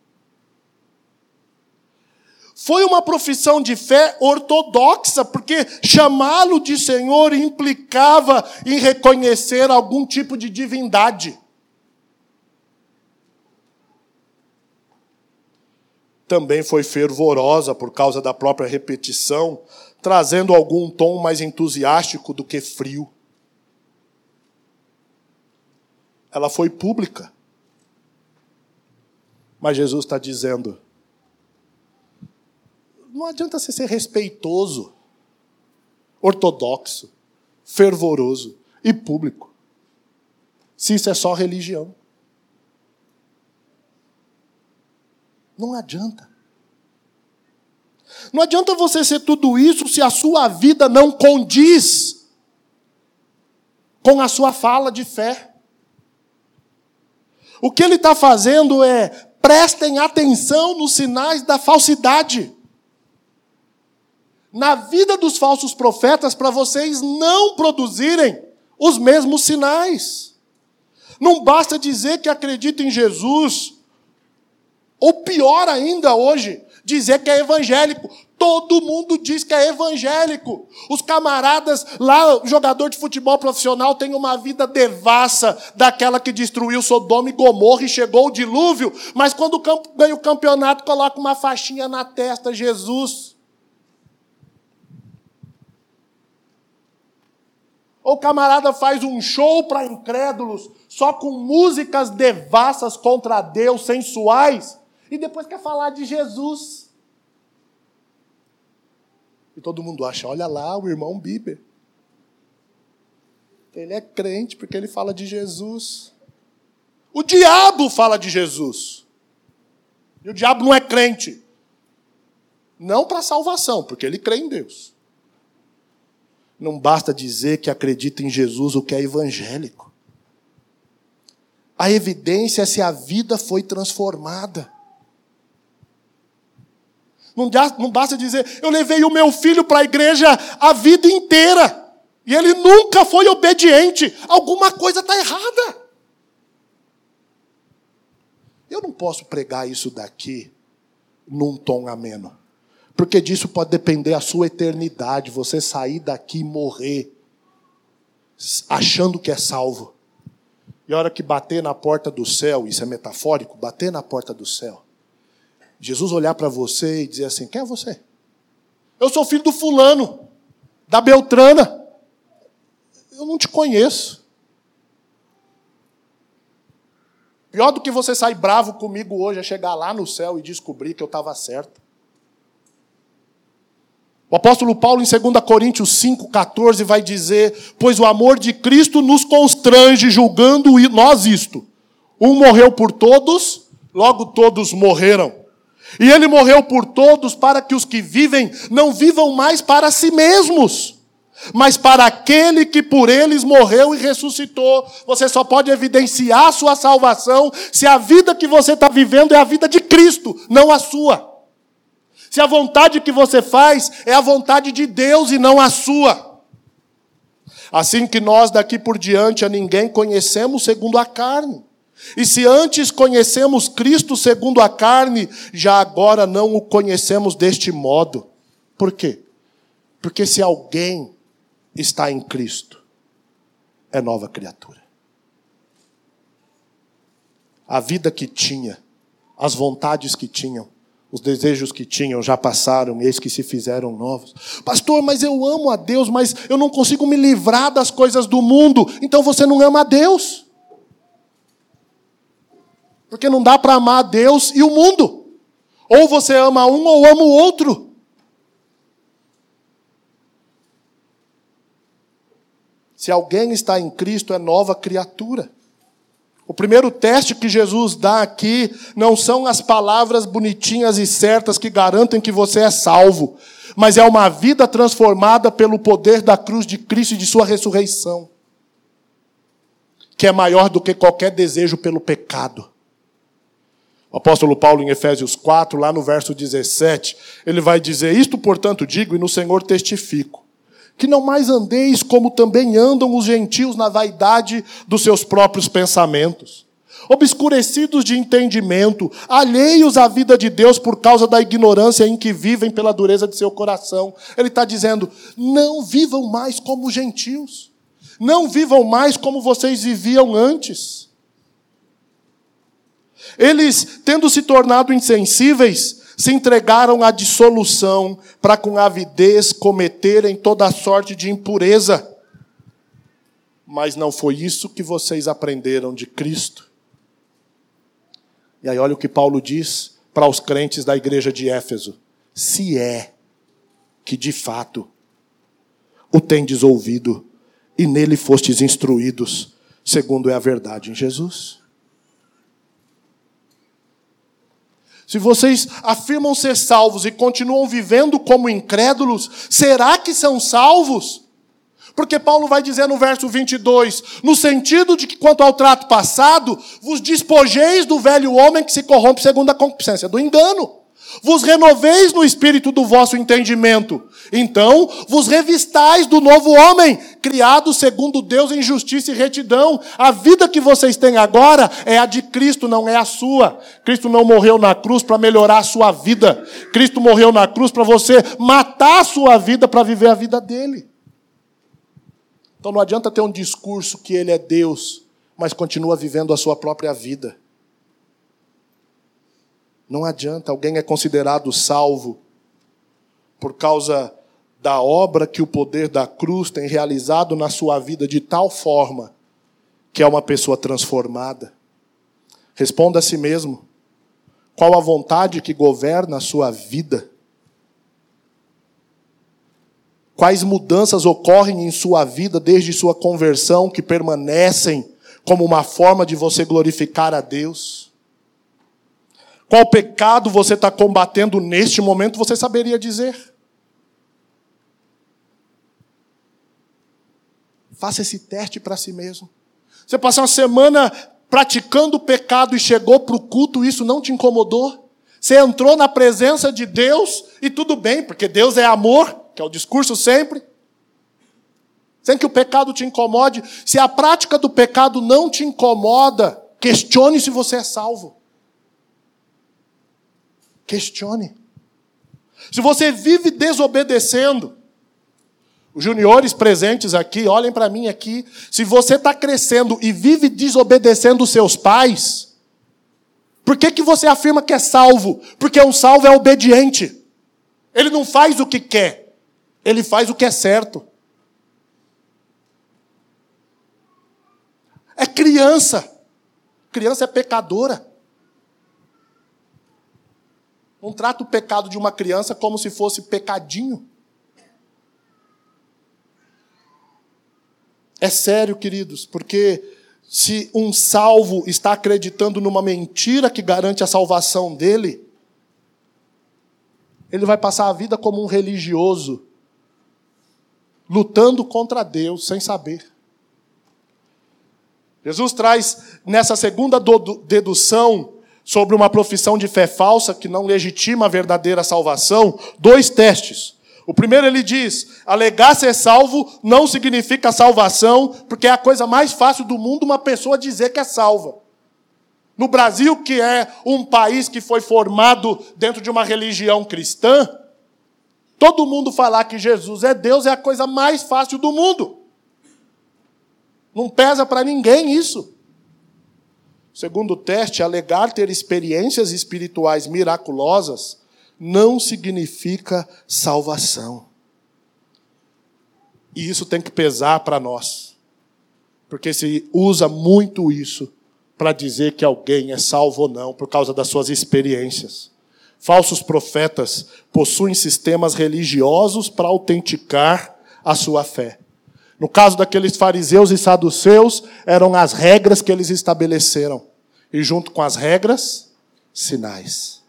Foi uma profissão de fé ortodoxa, porque chamá-lo de Senhor implicava em reconhecer algum tipo de divindade. Também foi fervorosa por causa da própria repetição, trazendo algum tom mais entusiástico do que frio. Ela foi pública. Mas Jesus está dizendo, não adianta você ser respeitoso, ortodoxo, fervoroso e público, se isso é só religião. Não adianta. Não adianta você ser tudo isso se a sua vida não condiz com a sua fala de fé. O que ele está fazendo é, prestem atenção nos sinais da falsidade. Na vida dos falsos profetas, para vocês não produzirem os mesmos sinais. Não basta dizer que acredita em Jesus, ou pior ainda hoje, dizer que é evangélico. Todo mundo diz que é evangélico. Os camaradas lá, jogador de futebol profissional, tem uma vida devassa daquela que destruiu Sodoma e Gomorra e chegou o dilúvio, mas quando ganha o campeonato, coloca uma faixinha na testa, Jesus. Ou o camarada faz um show para incrédulos, só com músicas devassas contra Deus, sensuais, e depois quer falar de Jesus. E todo mundo acha, olha lá, o irmão Bieber. Ele é crente porque ele fala de Jesus. O diabo fala de Jesus. E o diabo não é crente. Não para salvação, porque ele crê em Deus. Não basta dizer que acredita em Jesus, o que é evangélico. A evidência é se a vida foi transformada. Não basta dizer, eu levei o meu filho para a igreja a vida inteira, e ele nunca foi obediente. Alguma coisa está errada. Eu não posso pregar isso daqui num tom ameno, porque disso pode depender a sua eternidade, você sair daqui e morrer achando que é salvo. E a hora que bater na porta do céu, isso é metafórico, bater na porta do céu, Jesus olhar para você e dizer assim, quem é você? Eu sou filho do fulano, da Beltrana. Eu não te conheço. Pior do que você sair bravo comigo hoje é chegar lá no céu e descobrir que eu estava certo. O apóstolo Paulo, em 2 Coríntios 5,14, vai dizer, pois o amor de Cristo nos constrange, julgando nós isto. Um morreu por todos, logo todos morreram. E ele morreu por todos para que os que vivem não vivam mais para si mesmos, mas para aquele que por eles morreu e ressuscitou. Você só pode evidenciar a sua salvação se a vida que você está vivendo é a vida de Cristo, não a sua. Se a vontade que você faz é a vontade de Deus e não a sua. Assim que nós daqui por diante a ninguém conhecemos segundo a carne. E se antes conhecemos Cristo segundo a carne, já agora não o conhecemos deste modo. Por quê? Porque se alguém está em Cristo, é nova criatura. A vida que tinha, as vontades que tinham, os desejos que tinham já passaram, e eis que se fizeram novos. Pastor, mas eu amo a Deus, mas eu não consigo me livrar das coisas do mundo. Então você não ama a Deus. Porque não dá para amar a Deus e o mundo. Ou você ama um ou ama o outro. Se alguém está em Cristo, é nova criatura. O primeiro teste que Jesus dá aqui não são as palavras bonitinhas e certas que garantem que você é salvo, mas é uma vida transformada pelo poder da cruz de Cristo e de sua ressurreição, que é maior do que qualquer desejo pelo pecado. O apóstolo Paulo, em Efésios 4, lá no verso 17, ele vai dizer: isto, portanto, digo, e no Senhor testifico, que não mais andeis como também andam os gentios na vaidade dos seus próprios pensamentos, obscurecidos de entendimento, alheios à vida de Deus por causa da ignorância em que vivem pela dureza de seu coração. Ele está dizendo: não vivam mais como os gentios, não vivam mais como vocês viviam antes. Eles, tendo se tornado insensíveis, se entregaram à dissolução, para com avidez cometerem toda sorte de impureza. Mas não foi isso que vocês aprenderam de Cristo. E aí olha o que Paulo diz para os crentes da igreja de Éfeso: se é que de fato o tendes ouvido e nele fostes instruídos, segundo é a verdade em Jesus. Se vocês afirmam ser salvos e continuam vivendo como incrédulos, será que são salvos? Porque Paulo vai dizer no verso 22, no sentido de que quanto ao trato passado, vos despojeis do velho homem que se corrompe segundo a concupiscência do engano. Vos renoveis no espírito do vosso entendimento. Então, vos revistais do novo homem, criado segundo Deus em justiça e retidão. A vida que vocês têm agora é a de Cristo, não é a sua. Cristo não morreu na cruz para melhorar a sua vida. Cristo morreu na cruz para você matar a sua vida para viver a vida dele. Então não adianta ter um discurso que ele é Deus, mas continua vivendo a sua própria vida. Não adianta. Alguém é considerado salvo por causa da obra que o poder da cruz tem realizado na sua vida de tal forma que é uma pessoa transformada. Responda a si mesmo: qual a vontade que governa a sua vida? Quais mudanças ocorrem em sua vida desde sua conversão que permanecem como uma forma de você glorificar a Deus? Qual pecado você está combatendo neste momento, você saberia dizer. Faça esse teste para si mesmo. Você passou uma semana praticando o pecado e chegou para o culto, isso não te incomodou? Você entrou na presença de Deus e tudo bem, porque Deus é amor, que é o discurso sempre. Sem que o pecado te incomode. Se a prática do pecado não te incomoda, questione se você é salvo. Questione. Se você vive desobedecendo, os juniores presentes aqui, olhem para mim aqui, se você está crescendo e vive desobedecendo os seus pais, por que você afirma que é salvo? Porque um salvo é obediente. Ele não faz o que quer, ele faz o que é certo. É criança. Criança é pecadora. Não trata o pecado de uma criança como se fosse pecadinho. É sério, queridos, porque se um salvo está acreditando numa mentira que garante a salvação dele, ele vai passar a vida como um religioso, lutando contra Deus, sem saber. Jesus traz, nessa segunda dedução, sobre uma profissão de fé falsa que não legitima a verdadeira salvação, 2 testes. O primeiro ele diz: alegar ser salvo não significa salvação, porque é a coisa mais fácil do mundo uma pessoa dizer que é salva. No Brasil, que é um país que foi formado dentro de uma religião cristã, todo mundo falar que Jesus é Deus é a coisa mais fácil do mundo. Não pesa para ninguém isso. Segundo teste, alegar ter experiências espirituais miraculosas não significa salvação. E isso tem que pesar para nós. Porque se usa muito isso para dizer que alguém é salvo ou não por causa das suas experiências. Falsos profetas possuem sistemas religiosos para autenticar a sua fé. No caso daqueles fariseus e saduceus, eram as regras que eles estabeleceram. E junto com as regras, sinais.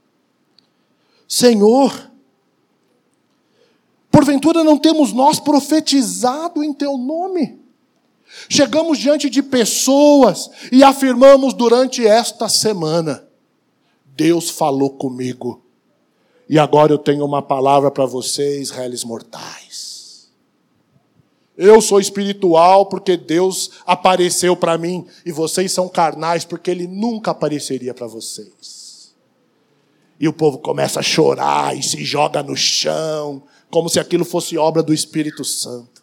Senhor, porventura não temos nós profetizado em teu nome? Chegamos diante de pessoas e afirmamos durante esta semana: Deus falou comigo. E agora eu tenho uma palavra para vocês, réis mortais. Eu sou espiritual porque Deus apareceu para mim. E vocês são carnais porque Ele nunca apareceria para vocês. E o povo começa a chorar e se joga no chão, como se aquilo fosse obra do Espírito Santo.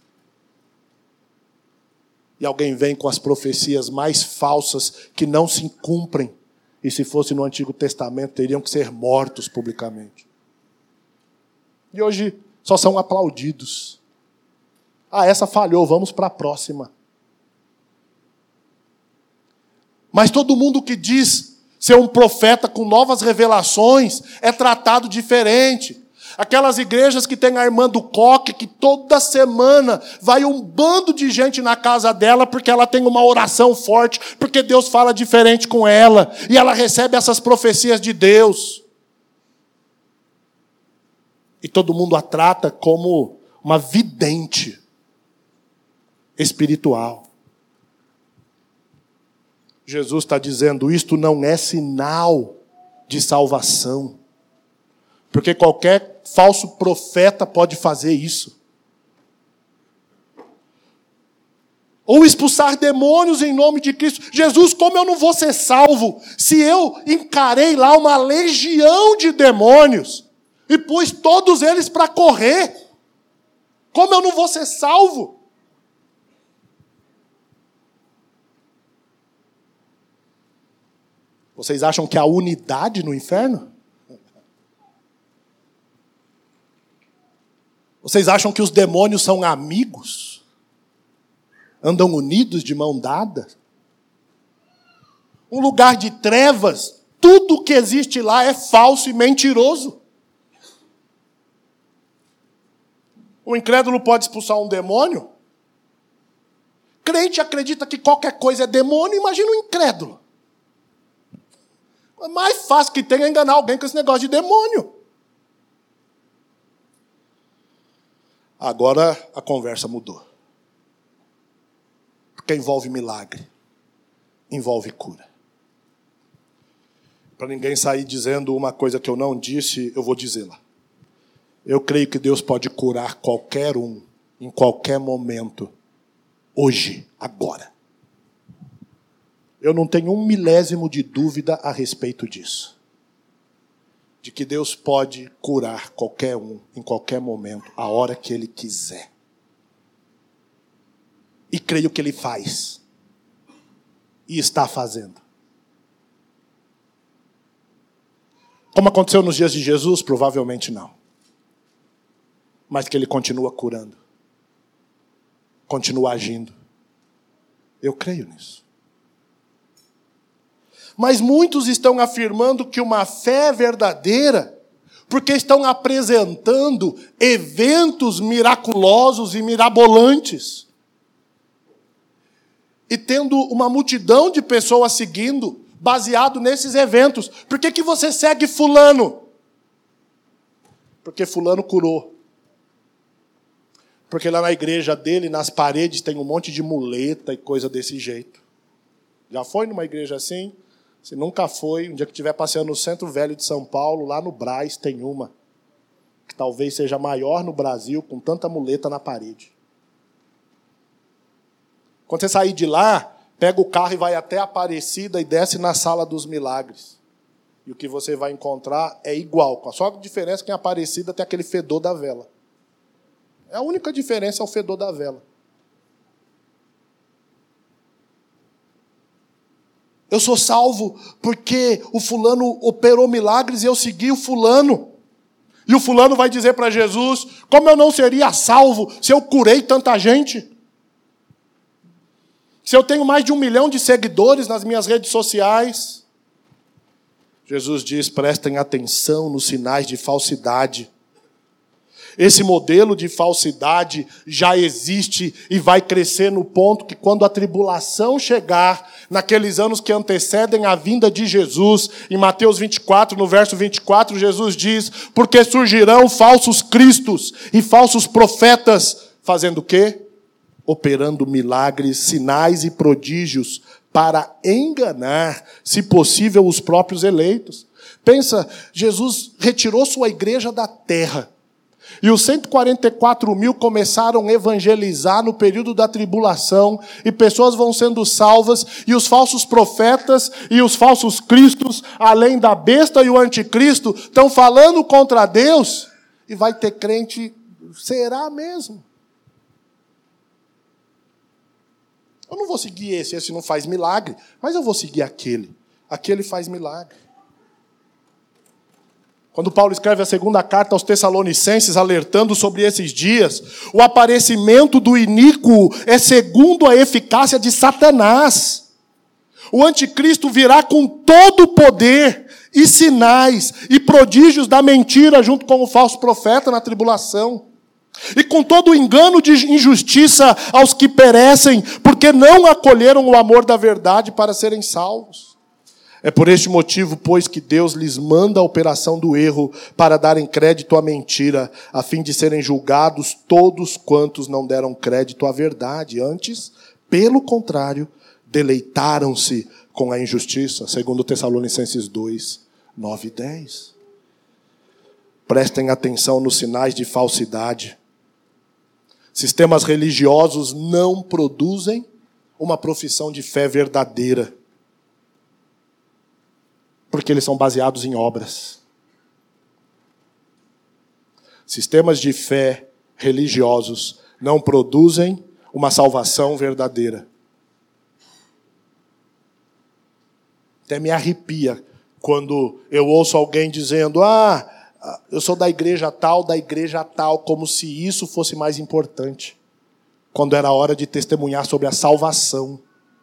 E alguém vem com as profecias mais falsas que não se cumprem. E se fosse no Antigo Testamento, teriam que ser mortos publicamente. E hoje só são aplaudidos. Ah, essa falhou, vamos para a próxima. Mas todo mundo que diz ser um profeta com novas revelações é tratado diferente. Aquelas igrejas que tem a irmã do coque, que toda semana vai um bando de gente na casa dela porque ela tem uma oração forte, porque Deus fala diferente com ela, e ela recebe essas profecias de Deus. E todo mundo a trata como uma vidente espiritual. Jesus está dizendo, isto não é sinal de salvação. Porque qualquer falso profeta pode fazer isso. Ou expulsar demônios em nome de Cristo. Jesus, como eu não vou ser salvo se eu encarei lá uma legião de demônios e pus todos eles para correr? Como eu não vou ser salvo? Vocês acham que há unidade no inferno? Vocês acham que os demônios são amigos? Andam unidos de mão dada? Um lugar de trevas, tudo que existe lá é falso e mentiroso. O incrédulo pode expulsar um demônio? Crente acredita que qualquer coisa é demônio, imagina um incrédulo. O mais fácil que tem é enganar alguém com esse negócio de demônio. Agora a conversa mudou. Porque envolve milagre. Envolve cura. Para ninguém sair dizendo uma coisa que eu não disse, eu vou dizê-la. Eu creio que Deus pode curar qualquer um, em qualquer momento, hoje, agora. Eu não tenho um milésimo de dúvida a respeito disso. De que Deus pode curar qualquer um, em qualquer momento, a hora que Ele quiser. E creio que Ele faz. E está fazendo. Como aconteceu nos dias de Jesus? Provavelmente não. Mas que Ele continua curando. Continua agindo. Eu creio nisso. Mas muitos estão afirmando que uma fé é verdadeira porque estão apresentando eventos miraculosos e mirabolantes. E tendo uma multidão de pessoas seguindo, baseado nesses eventos. Por que você segue fulano? Porque fulano curou. Porque lá na igreja dele, nas paredes, tem um monte de muleta e coisa desse jeito. Já foi numa igreja assim? Se nunca foi, um dia que estiver passeando no Centro Velho de São Paulo, lá no Brás tem uma, que talvez seja a maior no Brasil, com tanta muleta na parede. Quando você sair de lá, pega o carro e vai até Aparecida e desce na Sala dos Milagres. E o que você vai encontrar é igual, com a só diferença que em Aparecida tem aquele fedor da vela. A única diferença é o fedor da vela. Eu sou salvo porque o fulano operou milagres e eu segui o fulano. E o fulano vai dizer para Jesus, como eu não seria salvo se eu curei tanta gente? Se eu tenho mais de 1 milhão de seguidores nas minhas redes sociais? Jesus diz, prestem atenção nos sinais de falsidade. Esse modelo de falsidade já existe e vai crescer no ponto que quando a tribulação chegar, naqueles anos que antecedem a vinda de Jesus, em Mateus 24, no verso 24, Jesus diz: porque surgirão falsos cristos e falsos profetas, fazendo o quê? Operando milagres, sinais e prodígios para enganar, se possível, os próprios eleitos. Pensa, Jesus retirou sua igreja da terra. E os 144.000 começaram a evangelizar no período da tribulação, e pessoas vão sendo salvas, e os falsos profetas e os falsos cristos, além da besta e o anticristo, estão falando contra Deus, e vai ter crente, será mesmo? Eu não vou seguir esse não faz milagre, mas eu vou seguir aquele faz milagre. Quando Paulo escreve a segunda carta aos Tessalonicenses, alertando sobre esses dias, o aparecimento do iníquo é segundo a eficácia de Satanás. O anticristo virá com todo o poder e sinais e prodígios da mentira junto com o falso profeta na tribulação. E com todo o engano de injustiça aos que perecem, porque não acolheram o amor da verdade para serem salvos. É por este motivo, pois, que Deus lhes manda a operação do erro para darem crédito à mentira, a fim de serem julgados todos quantos não deram crédito à verdade. Antes, pelo contrário, deleitaram-se com a injustiça, segundo Tessalonicenses 2, 9 e 10. Prestem atenção nos sinais de falsidade. Sistemas religiosos não produzem uma profissão de fé verdadeira, porque eles são baseados em obras. Sistemas de fé religiosos não produzem uma salvação verdadeira. Até me arrepia quando eu ouço alguém dizendo: eu sou da igreja tal, como se isso fosse mais importante, quando era hora de testemunhar sobre a salvação.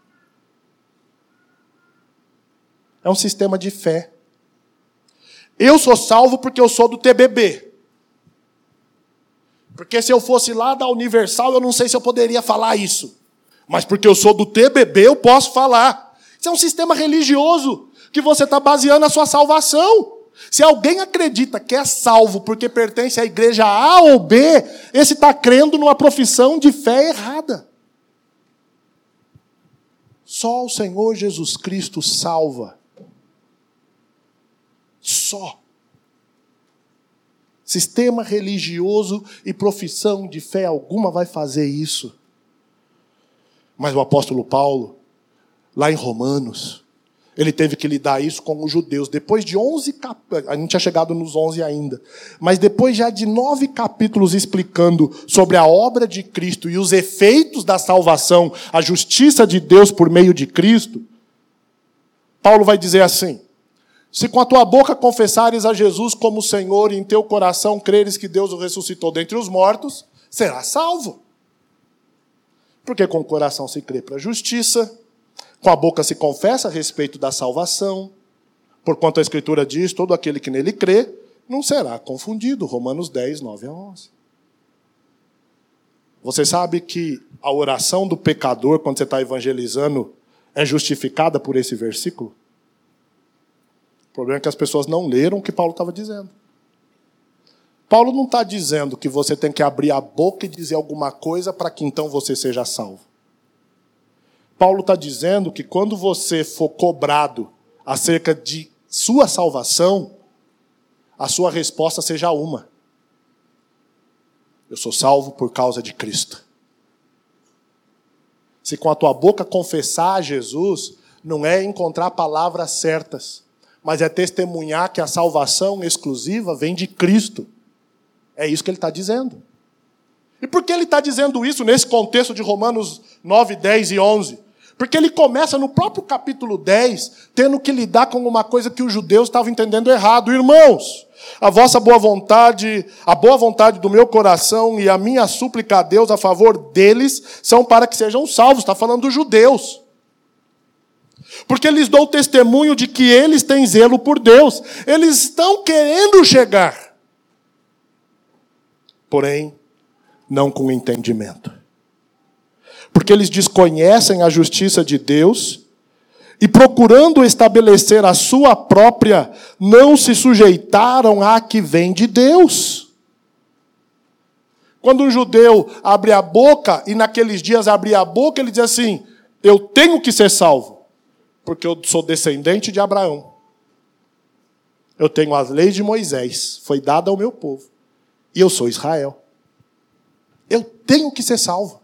É um sistema de fé. Eu sou salvo porque eu sou do TBB. Porque se eu fosse lá da Universal, eu não sei se eu poderia falar isso. Mas porque eu sou do TBB, eu posso falar. Isso é um sistema religioso que você está baseando a sua salvação. Se alguém acredita que é salvo porque pertence à igreja A ou B, esse está crendo numa profissão de fé errada. Só o Senhor Jesus Cristo salva. Só. Sistema religioso e profissão de fé alguma vai fazer isso. Mas o apóstolo Paulo, lá em Romanos, ele teve que lidar isso com os judeus. Depois de 11 capítulos, a gente tinha chegado nos 11 ainda, mas depois já de 9 capítulos explicando sobre a obra de Cristo e os efeitos da salvação, a justiça de Deus por meio de Cristo, Paulo vai dizer assim: se com a tua boca confessares a Jesus como Senhor e em teu coração creres que Deus o ressuscitou dentre os mortos, serás salvo. Porque com o coração se crê para a justiça, com a boca se confessa a respeito da salvação, porquanto a Escritura diz: todo aquele que nele crê não será confundido. Romanos 10, 9 a 11. Você sabe que a oração do pecador, quando você está evangelizando, é justificada por esse versículo? O problema é que as pessoas não leram o que Paulo estava dizendo. Paulo não está dizendo que você tem que abrir a boca e dizer alguma coisa para que então você seja salvo. Paulo está dizendo que quando você for cobrado acerca de sua salvação, a sua resposta seja uma: eu sou salvo por causa de Cristo. Se com a tua boca confessar a Jesus, não é encontrar palavras certas, mas é testemunhar que a salvação exclusiva vem de Cristo. É isso que ele está dizendo. E por que ele está dizendo isso nesse contexto de Romanos 9, 10 e 11? Porque ele começa no próprio capítulo 10, tendo que lidar com uma coisa que os judeus estavam entendendo errado. Irmãos, a boa vontade do meu coração e a minha súplica a Deus a favor deles são para que sejam salvos. Está falando dos judeus. Porque lhes dou testemunho de que eles têm zelo por Deus. Eles estão querendo chegar. porém não com entendimento. Porque eles desconhecem a justiça de Deus e, procurando estabelecer a sua própria, não se sujeitaram à que vem de Deus. Quando um judeu abre a boca, e naqueles dias abria a boca, ele diz assim: eu tenho que ser salvo, porque eu sou descendente de Abraão. Eu tenho as leis de Moisés, foi dada ao meu povo, e eu sou Israel. Eu tenho que ser salvo.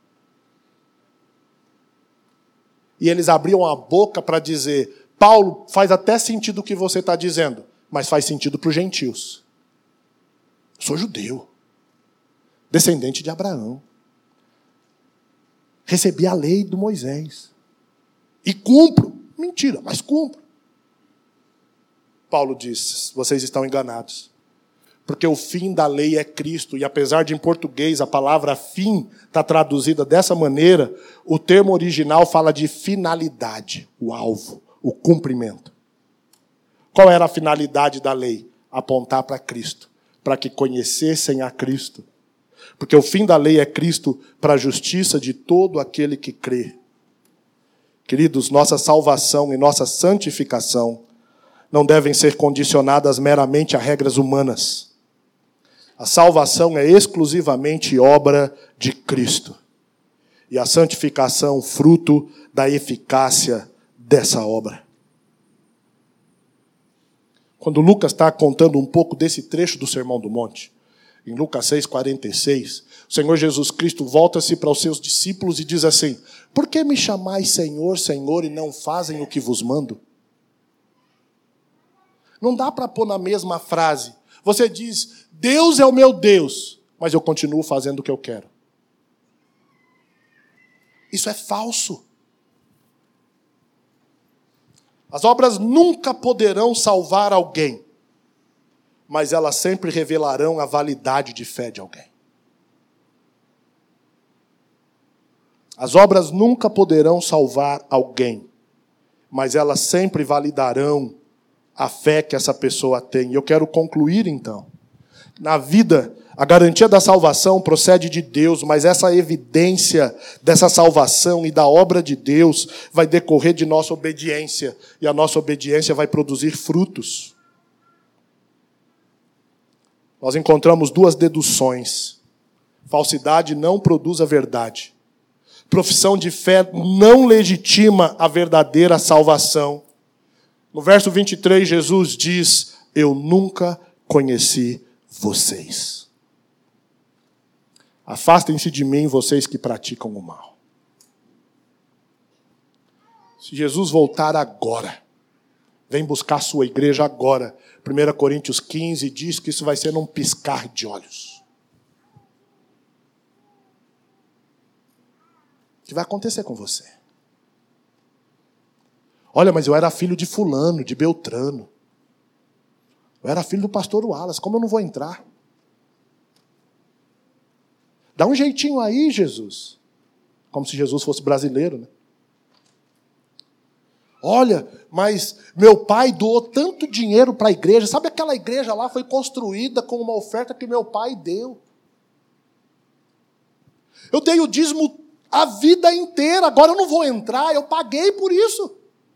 E eles abriam a boca para dizer: Paulo, faz até sentido o que você está dizendo, mas faz sentido para os gentios. Eu sou judeu, descendente de Abraão. Recebi a lei do Moisés. E cumpro. Mentira, mas cumpro. Paulo diz: vocês estão enganados. Porque o fim da lei é Cristo, e apesar de em português a palavra fim está traduzida dessa maneira, o termo original fala de finalidade, o alvo, o cumprimento. Qual era a finalidade da lei? Apontar para Cristo, para que conhecessem a Cristo. Porque o fim da lei é Cristo para a justiça de todo aquele que crê. Queridos, nossa salvação e nossa santificação não devem ser condicionadas meramente a regras humanas. A salvação é exclusivamente obra de Cristo. E a santificação, fruto da eficácia dessa obra. Quando Lucas está contando um pouco desse trecho do Sermão do Monte, em Lucas 6,46, o Senhor Jesus Cristo volta-se para os seus discípulos e diz assim: por que me chamais Senhor, Senhor, e não fazem o que vos mando? Não dá para pôr na mesma frase. Você diz: Deus é o meu Deus, mas eu continuo fazendo o que eu quero. Isso é falso. As obras nunca poderão salvar alguém, mas elas sempre revelarão a validade de fé de alguém. As obras nunca poderão salvar alguém, mas elas sempre validarão a fé que essa pessoa tem. E eu quero concluir, então. Na vida, a garantia da salvação procede de Deus, mas essa evidência dessa salvação e da obra de Deus vai decorrer de nossa obediência, e a nossa obediência vai produzir frutos. Nós encontramos duas deduções. Falsidade não produz a verdade. Profissão de fé não legitima a verdadeira salvação. No verso 23, Jesus diz: eu nunca conheci vocês. Afastem-se de mim, vocês que praticam o mal. Se Jesus voltar agora, vem buscar sua igreja agora. 1 Coríntios 15 diz que isso vai ser num piscar de olhos. O que vai acontecer com você? Olha, mas eu era filho de fulano, de Beltrano. Eu era filho do pastor Wallace, como eu não vou entrar? Dá um jeitinho aí, Jesus. Como se Jesus fosse brasileiro, né? Olha, mas meu pai doou tanto dinheiro para a igreja. Sabe aquela igreja lá foi construída com uma oferta que meu pai deu. Eu dei o dízimo a vida inteira, agora eu não vou entrar, eu paguei por isso.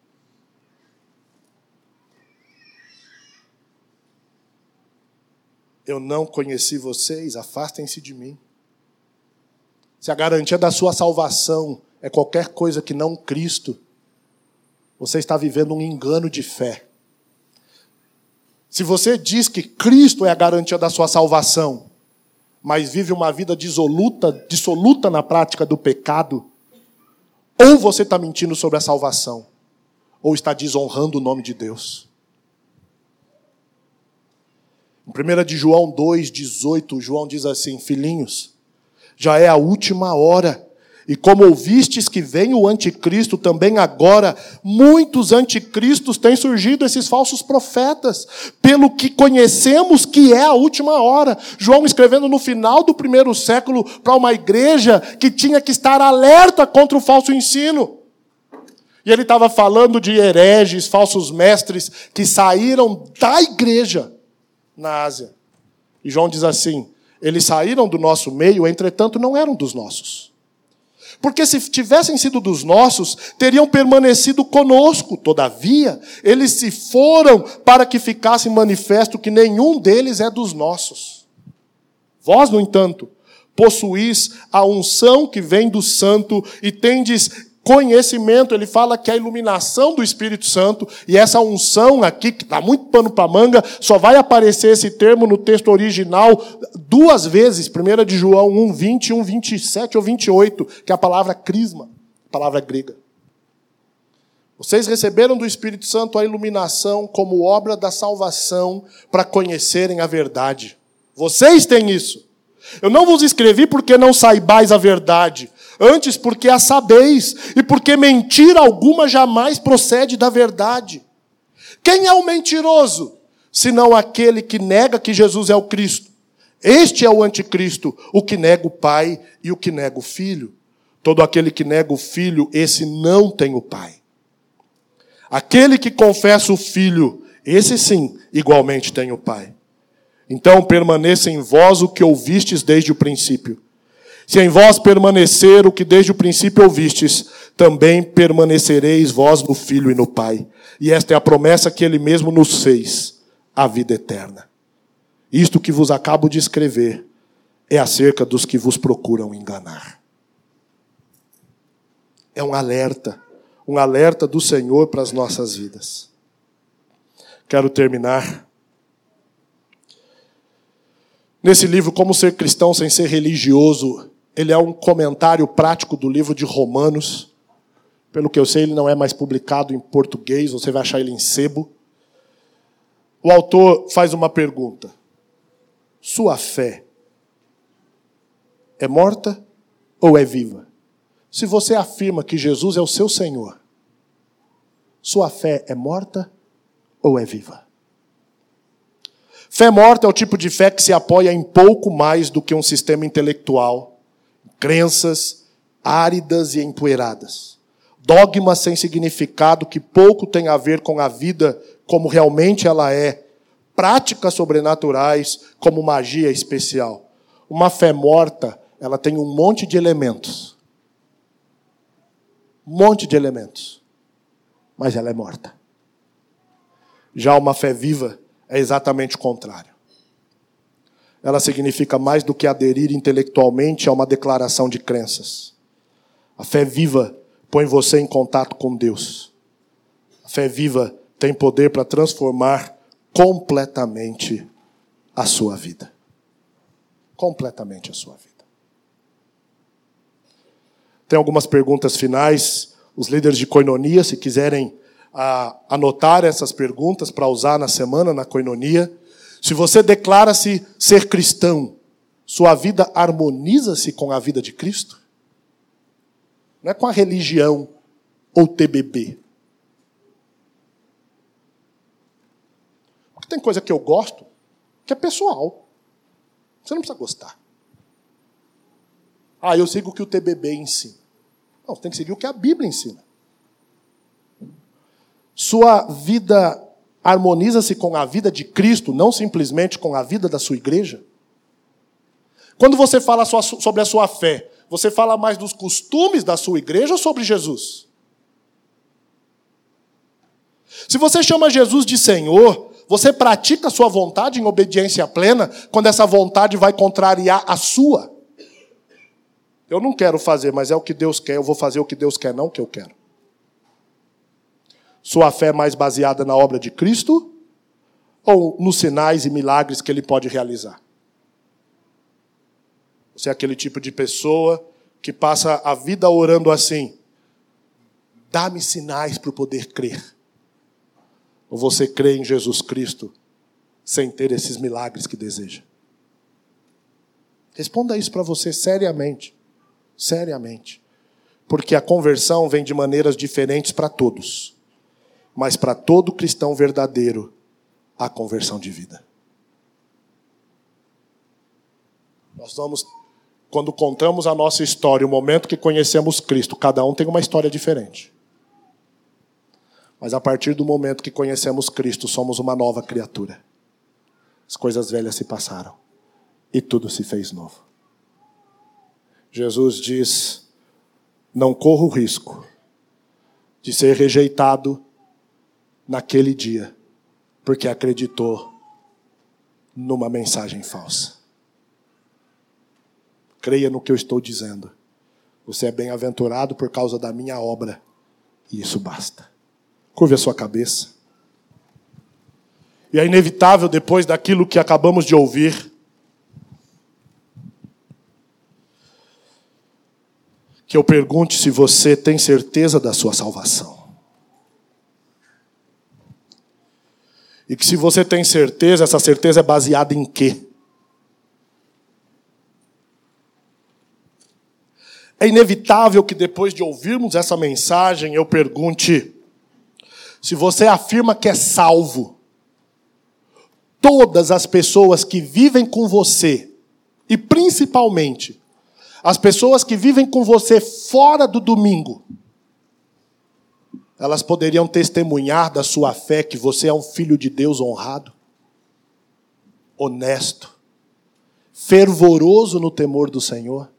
Eu não conheci vocês, afastem-se de mim. Se a garantia da sua salvação é qualquer coisa que não Cristo, você está vivendo um engano de fé. Se você diz que Cristo é a garantia da sua salvação, mas vive uma vida dissoluta na prática do pecado, ou você está mentindo sobre a salvação, ou está desonrando o nome de Deus. Em 1 de João 2,18, João diz assim: filhinhos, já é a última hora. E como ouvistes que vem o anticristo, também agora muitos anticristos têm surgido, esses falsos profetas, pelo que conhecemos que é a última hora. João escrevendo no final do 1º século para uma igreja que tinha que estar alerta contra o falso ensino. E ele estava falando de hereges, falsos mestres, que saíram da igreja na Ásia. E João diz assim: Eles saíram do nosso meio, entretanto não eram dos nossos. Porque se tivessem sido dos nossos, teriam permanecido conosco. Todavia, eles se foram para que ficasse manifesto que nenhum deles é dos nossos. Vós, no entanto, possuís a unção que vem do Santo e tendes conhecimento. Ele fala que a iluminação do Espírito Santo, e essa unção aqui, que dá muito pano para manga, só vai aparecer esse termo no texto original 2 vezes, 1 de João 1:20, 1:27 ou 28, que é a palavra crisma, a palavra grega. Vocês receberam do Espírito Santo a iluminação como obra da salvação para conhecerem a verdade. Vocês têm isso. Eu não vos escrevi porque não saibais a verdade, antes porque a sabeis, e porque mentira alguma jamais procede da verdade. Quem é o mentiroso, senão aquele que nega que Jesus é o Cristo? Este é o anticristo, o que nega o Pai e o que nega o Filho. Todo aquele que nega o Filho, esse não tem o Pai. Aquele que confessa o Filho, esse sim, igualmente tem o Pai. Então permaneça em vós o que ouvistes desde o princípio. Se em vós permanecer o que desde o princípio ouvistes, também permanecereis vós no Filho e no Pai. E esta é a promessa que Ele mesmo nos fez, a vida eterna. Isto que vos acabo de escrever é acerca dos que vos procuram enganar. É um alerta do Senhor para as nossas vidas. Quero terminar nesse livro, Como Ser Cristão Sem Ser Religioso. Ele é um comentário prático do livro de Romanos. Pelo que eu sei, ele não é mais publicado em português, você vai achar ele em sebo. O autor faz uma pergunta. Sua fé é morta ou é viva? Se você afirma que Jesus é o seu Senhor, sua fé é morta ou é viva? Fé morta é o tipo de fé que se apoia em pouco mais do que um sistema intelectual, crenças áridas e empoeiradas, dogmas sem significado que pouco tem a ver com a vida como realmente ela é, práticas sobrenaturais como magia especial. Uma fé morta, ela tem um monte de elementos. Mas ela é morta. Já uma fé viva é exatamente o contrário. Ela significa mais do que aderir intelectualmente a uma declaração de crenças. A fé viva põe você em contato com Deus. A fé viva tem poder para transformar completamente a sua vida. Completamente a sua vida. Tem algumas perguntas finais. Os líderes de Koinonia, se quiserem anotar essas perguntas para usar na semana, na Koinonia. Se você declara-se ser cristão, sua vida harmoniza-se com a vida de Cristo? Não é com a religião ou TBB. Porque tem coisa que eu gosto que é pessoal. Você não precisa gostar. Eu sigo o que o TBB ensina. Não, você tem que seguir o que a Bíblia ensina. Sua vida harmoniza-se com a vida de Cristo, não simplesmente com a vida da sua igreja? Quando você fala sobre a sua fé, você fala mais dos costumes da sua igreja ou sobre Jesus? Se você chama Jesus de Senhor, você pratica a sua vontade em obediência plena quando essa vontade vai contrariar a sua? Eu não quero fazer, mas é o que Deus quer, eu vou fazer o que Deus quer, não o que eu quero. Sua fé é mais baseada na obra de Cristo ou nos sinais e milagres que Ele pode realizar? Você é aquele tipo de pessoa que passa a vida orando assim: dá-me sinais para eu poder crer. Ou você crê em Jesus Cristo sem ter esses milagres que deseja? Responda isso para você seriamente. Seriamente. Porque a conversão vem de maneiras diferentes para todos. Mas para todo cristão verdadeiro, há conversão de vida. Nós vamos, quando contamos a nossa história, o momento que conhecemos Cristo, cada um tem uma história diferente. Mas a partir do momento que conhecemos Cristo, somos uma nova criatura. As coisas velhas se passaram. e tudo se fez novo. Jesus diz: não corra o risco de ser rejeitado naquele dia, porque acreditou numa mensagem falsa. Creia no que eu estou dizendo. Você é bem-aventurado por causa da minha obra, e isso basta. Curve a sua cabeça. E é inevitável, depois daquilo que acabamos de ouvir, que eu pergunte se você tem certeza da sua salvação. E que se você tem certeza, essa certeza é baseada em quê? É inevitável que depois de ouvirmos essa mensagem, eu pergunte se você afirma que é salvo. Todas as pessoas que vivem com você, e principalmente as pessoas que vivem com você fora do domingo, elas poderiam testemunhar da sua fé que você é um filho de Deus honrado, honesto, fervoroso no temor do Senhor.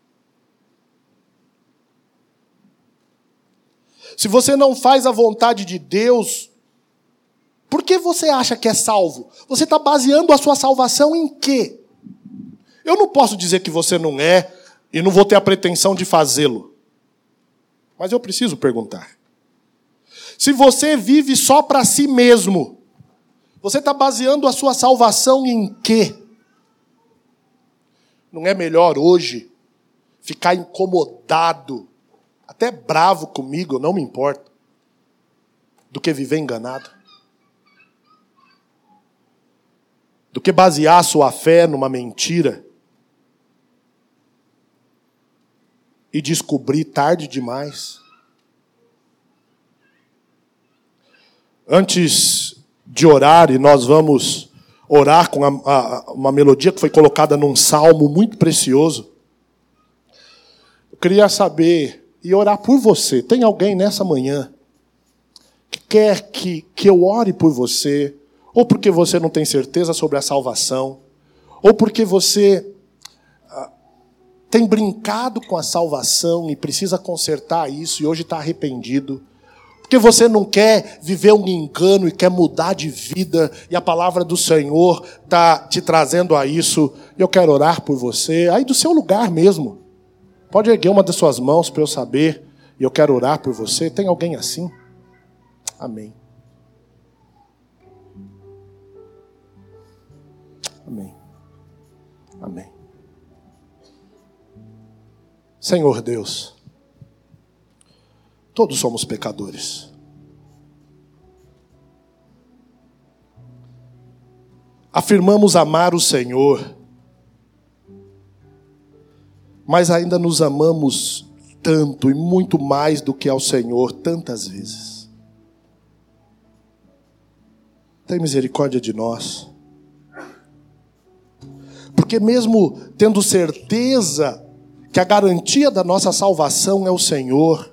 Se você não faz a vontade de Deus, por que você acha que é salvo? Você está baseando a sua salvação em quê? Eu não posso dizer que você não é, e não vou ter a pretensão de fazê-lo. Mas eu preciso perguntar. Se você vive só para si mesmo, você está baseando a sua salvação em quê? Não é melhor hoje ficar incomodado, até bravo comigo, eu não me importo, do que viver enganado? Do que basear a sua fé numa mentira e descobrir tarde demais? Antes de orar, e nós vamos orar com uma melodia que foi colocada num salmo muito precioso, eu queria saber e orar por você. Tem alguém nessa manhã que quer que eu ore por você, ou porque você não tem certeza sobre a salvação, ou porque você tem brincado com a salvação e precisa consertar isso e hoje está arrependido, porque você não quer viver um engano e quer mudar de vida, e a palavra do Senhor está te trazendo a isso, e eu quero orar por você, aí do seu lugar mesmo. Pode erguer uma das suas mãos para eu saber, e eu quero orar por você. Tem alguém assim? Amém. Amém. Amém. Senhor Deus, todos somos pecadores. Afirmamos amar o Senhor, mas ainda nos amamos tanto e muito mais do que ao Senhor tantas vezes. Tem misericórdia de nós. Porque mesmo tendo certeza que a garantia da nossa salvação é o Senhor,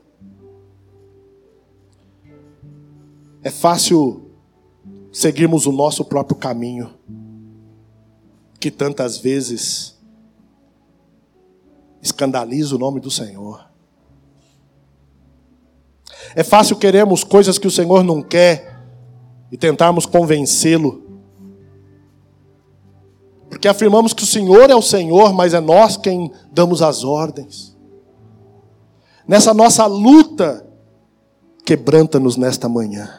é fácil seguirmos o nosso próprio caminho, que tantas vezes escandaliza o nome do Senhor. É fácil queremos coisas que o Senhor não quer e tentarmos convencê-lo, porque afirmamos que o Senhor é o Senhor, mas é nós quem damos as ordens. Nessa nossa luta, quebranta-nos nesta manhã.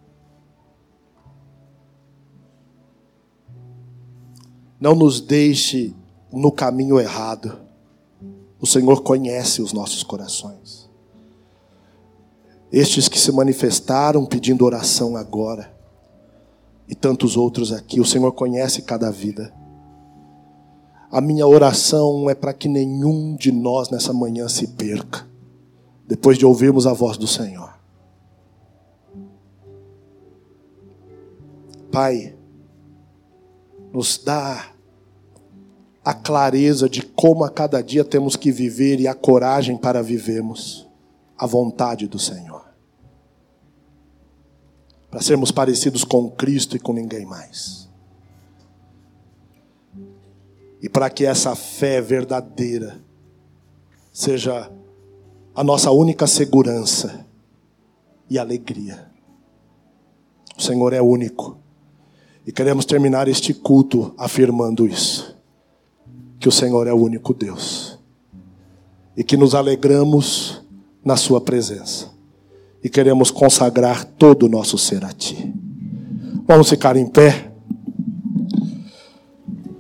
Não nos deixe no caminho errado. O Senhor conhece os nossos corações. Estes que se manifestaram pedindo oração agora, e tantos outros aqui, o Senhor conhece cada vida. A minha oração é para que nenhum de nós nessa manhã se perca, depois de ouvirmos a voz do Senhor. Pai, nos dá a clareza de como a cada dia temos que viver e a coragem para vivermos a vontade do Senhor, para sermos parecidos com Cristo e com ninguém mais. E para que essa fé verdadeira seja a nossa única segurança e alegria. O Senhor é único. E queremos terminar este culto afirmando isso. Que o Senhor é o único Deus. E que nos alegramos na sua presença. E queremos consagrar todo o nosso ser a Ti. Vamos ficar em pé.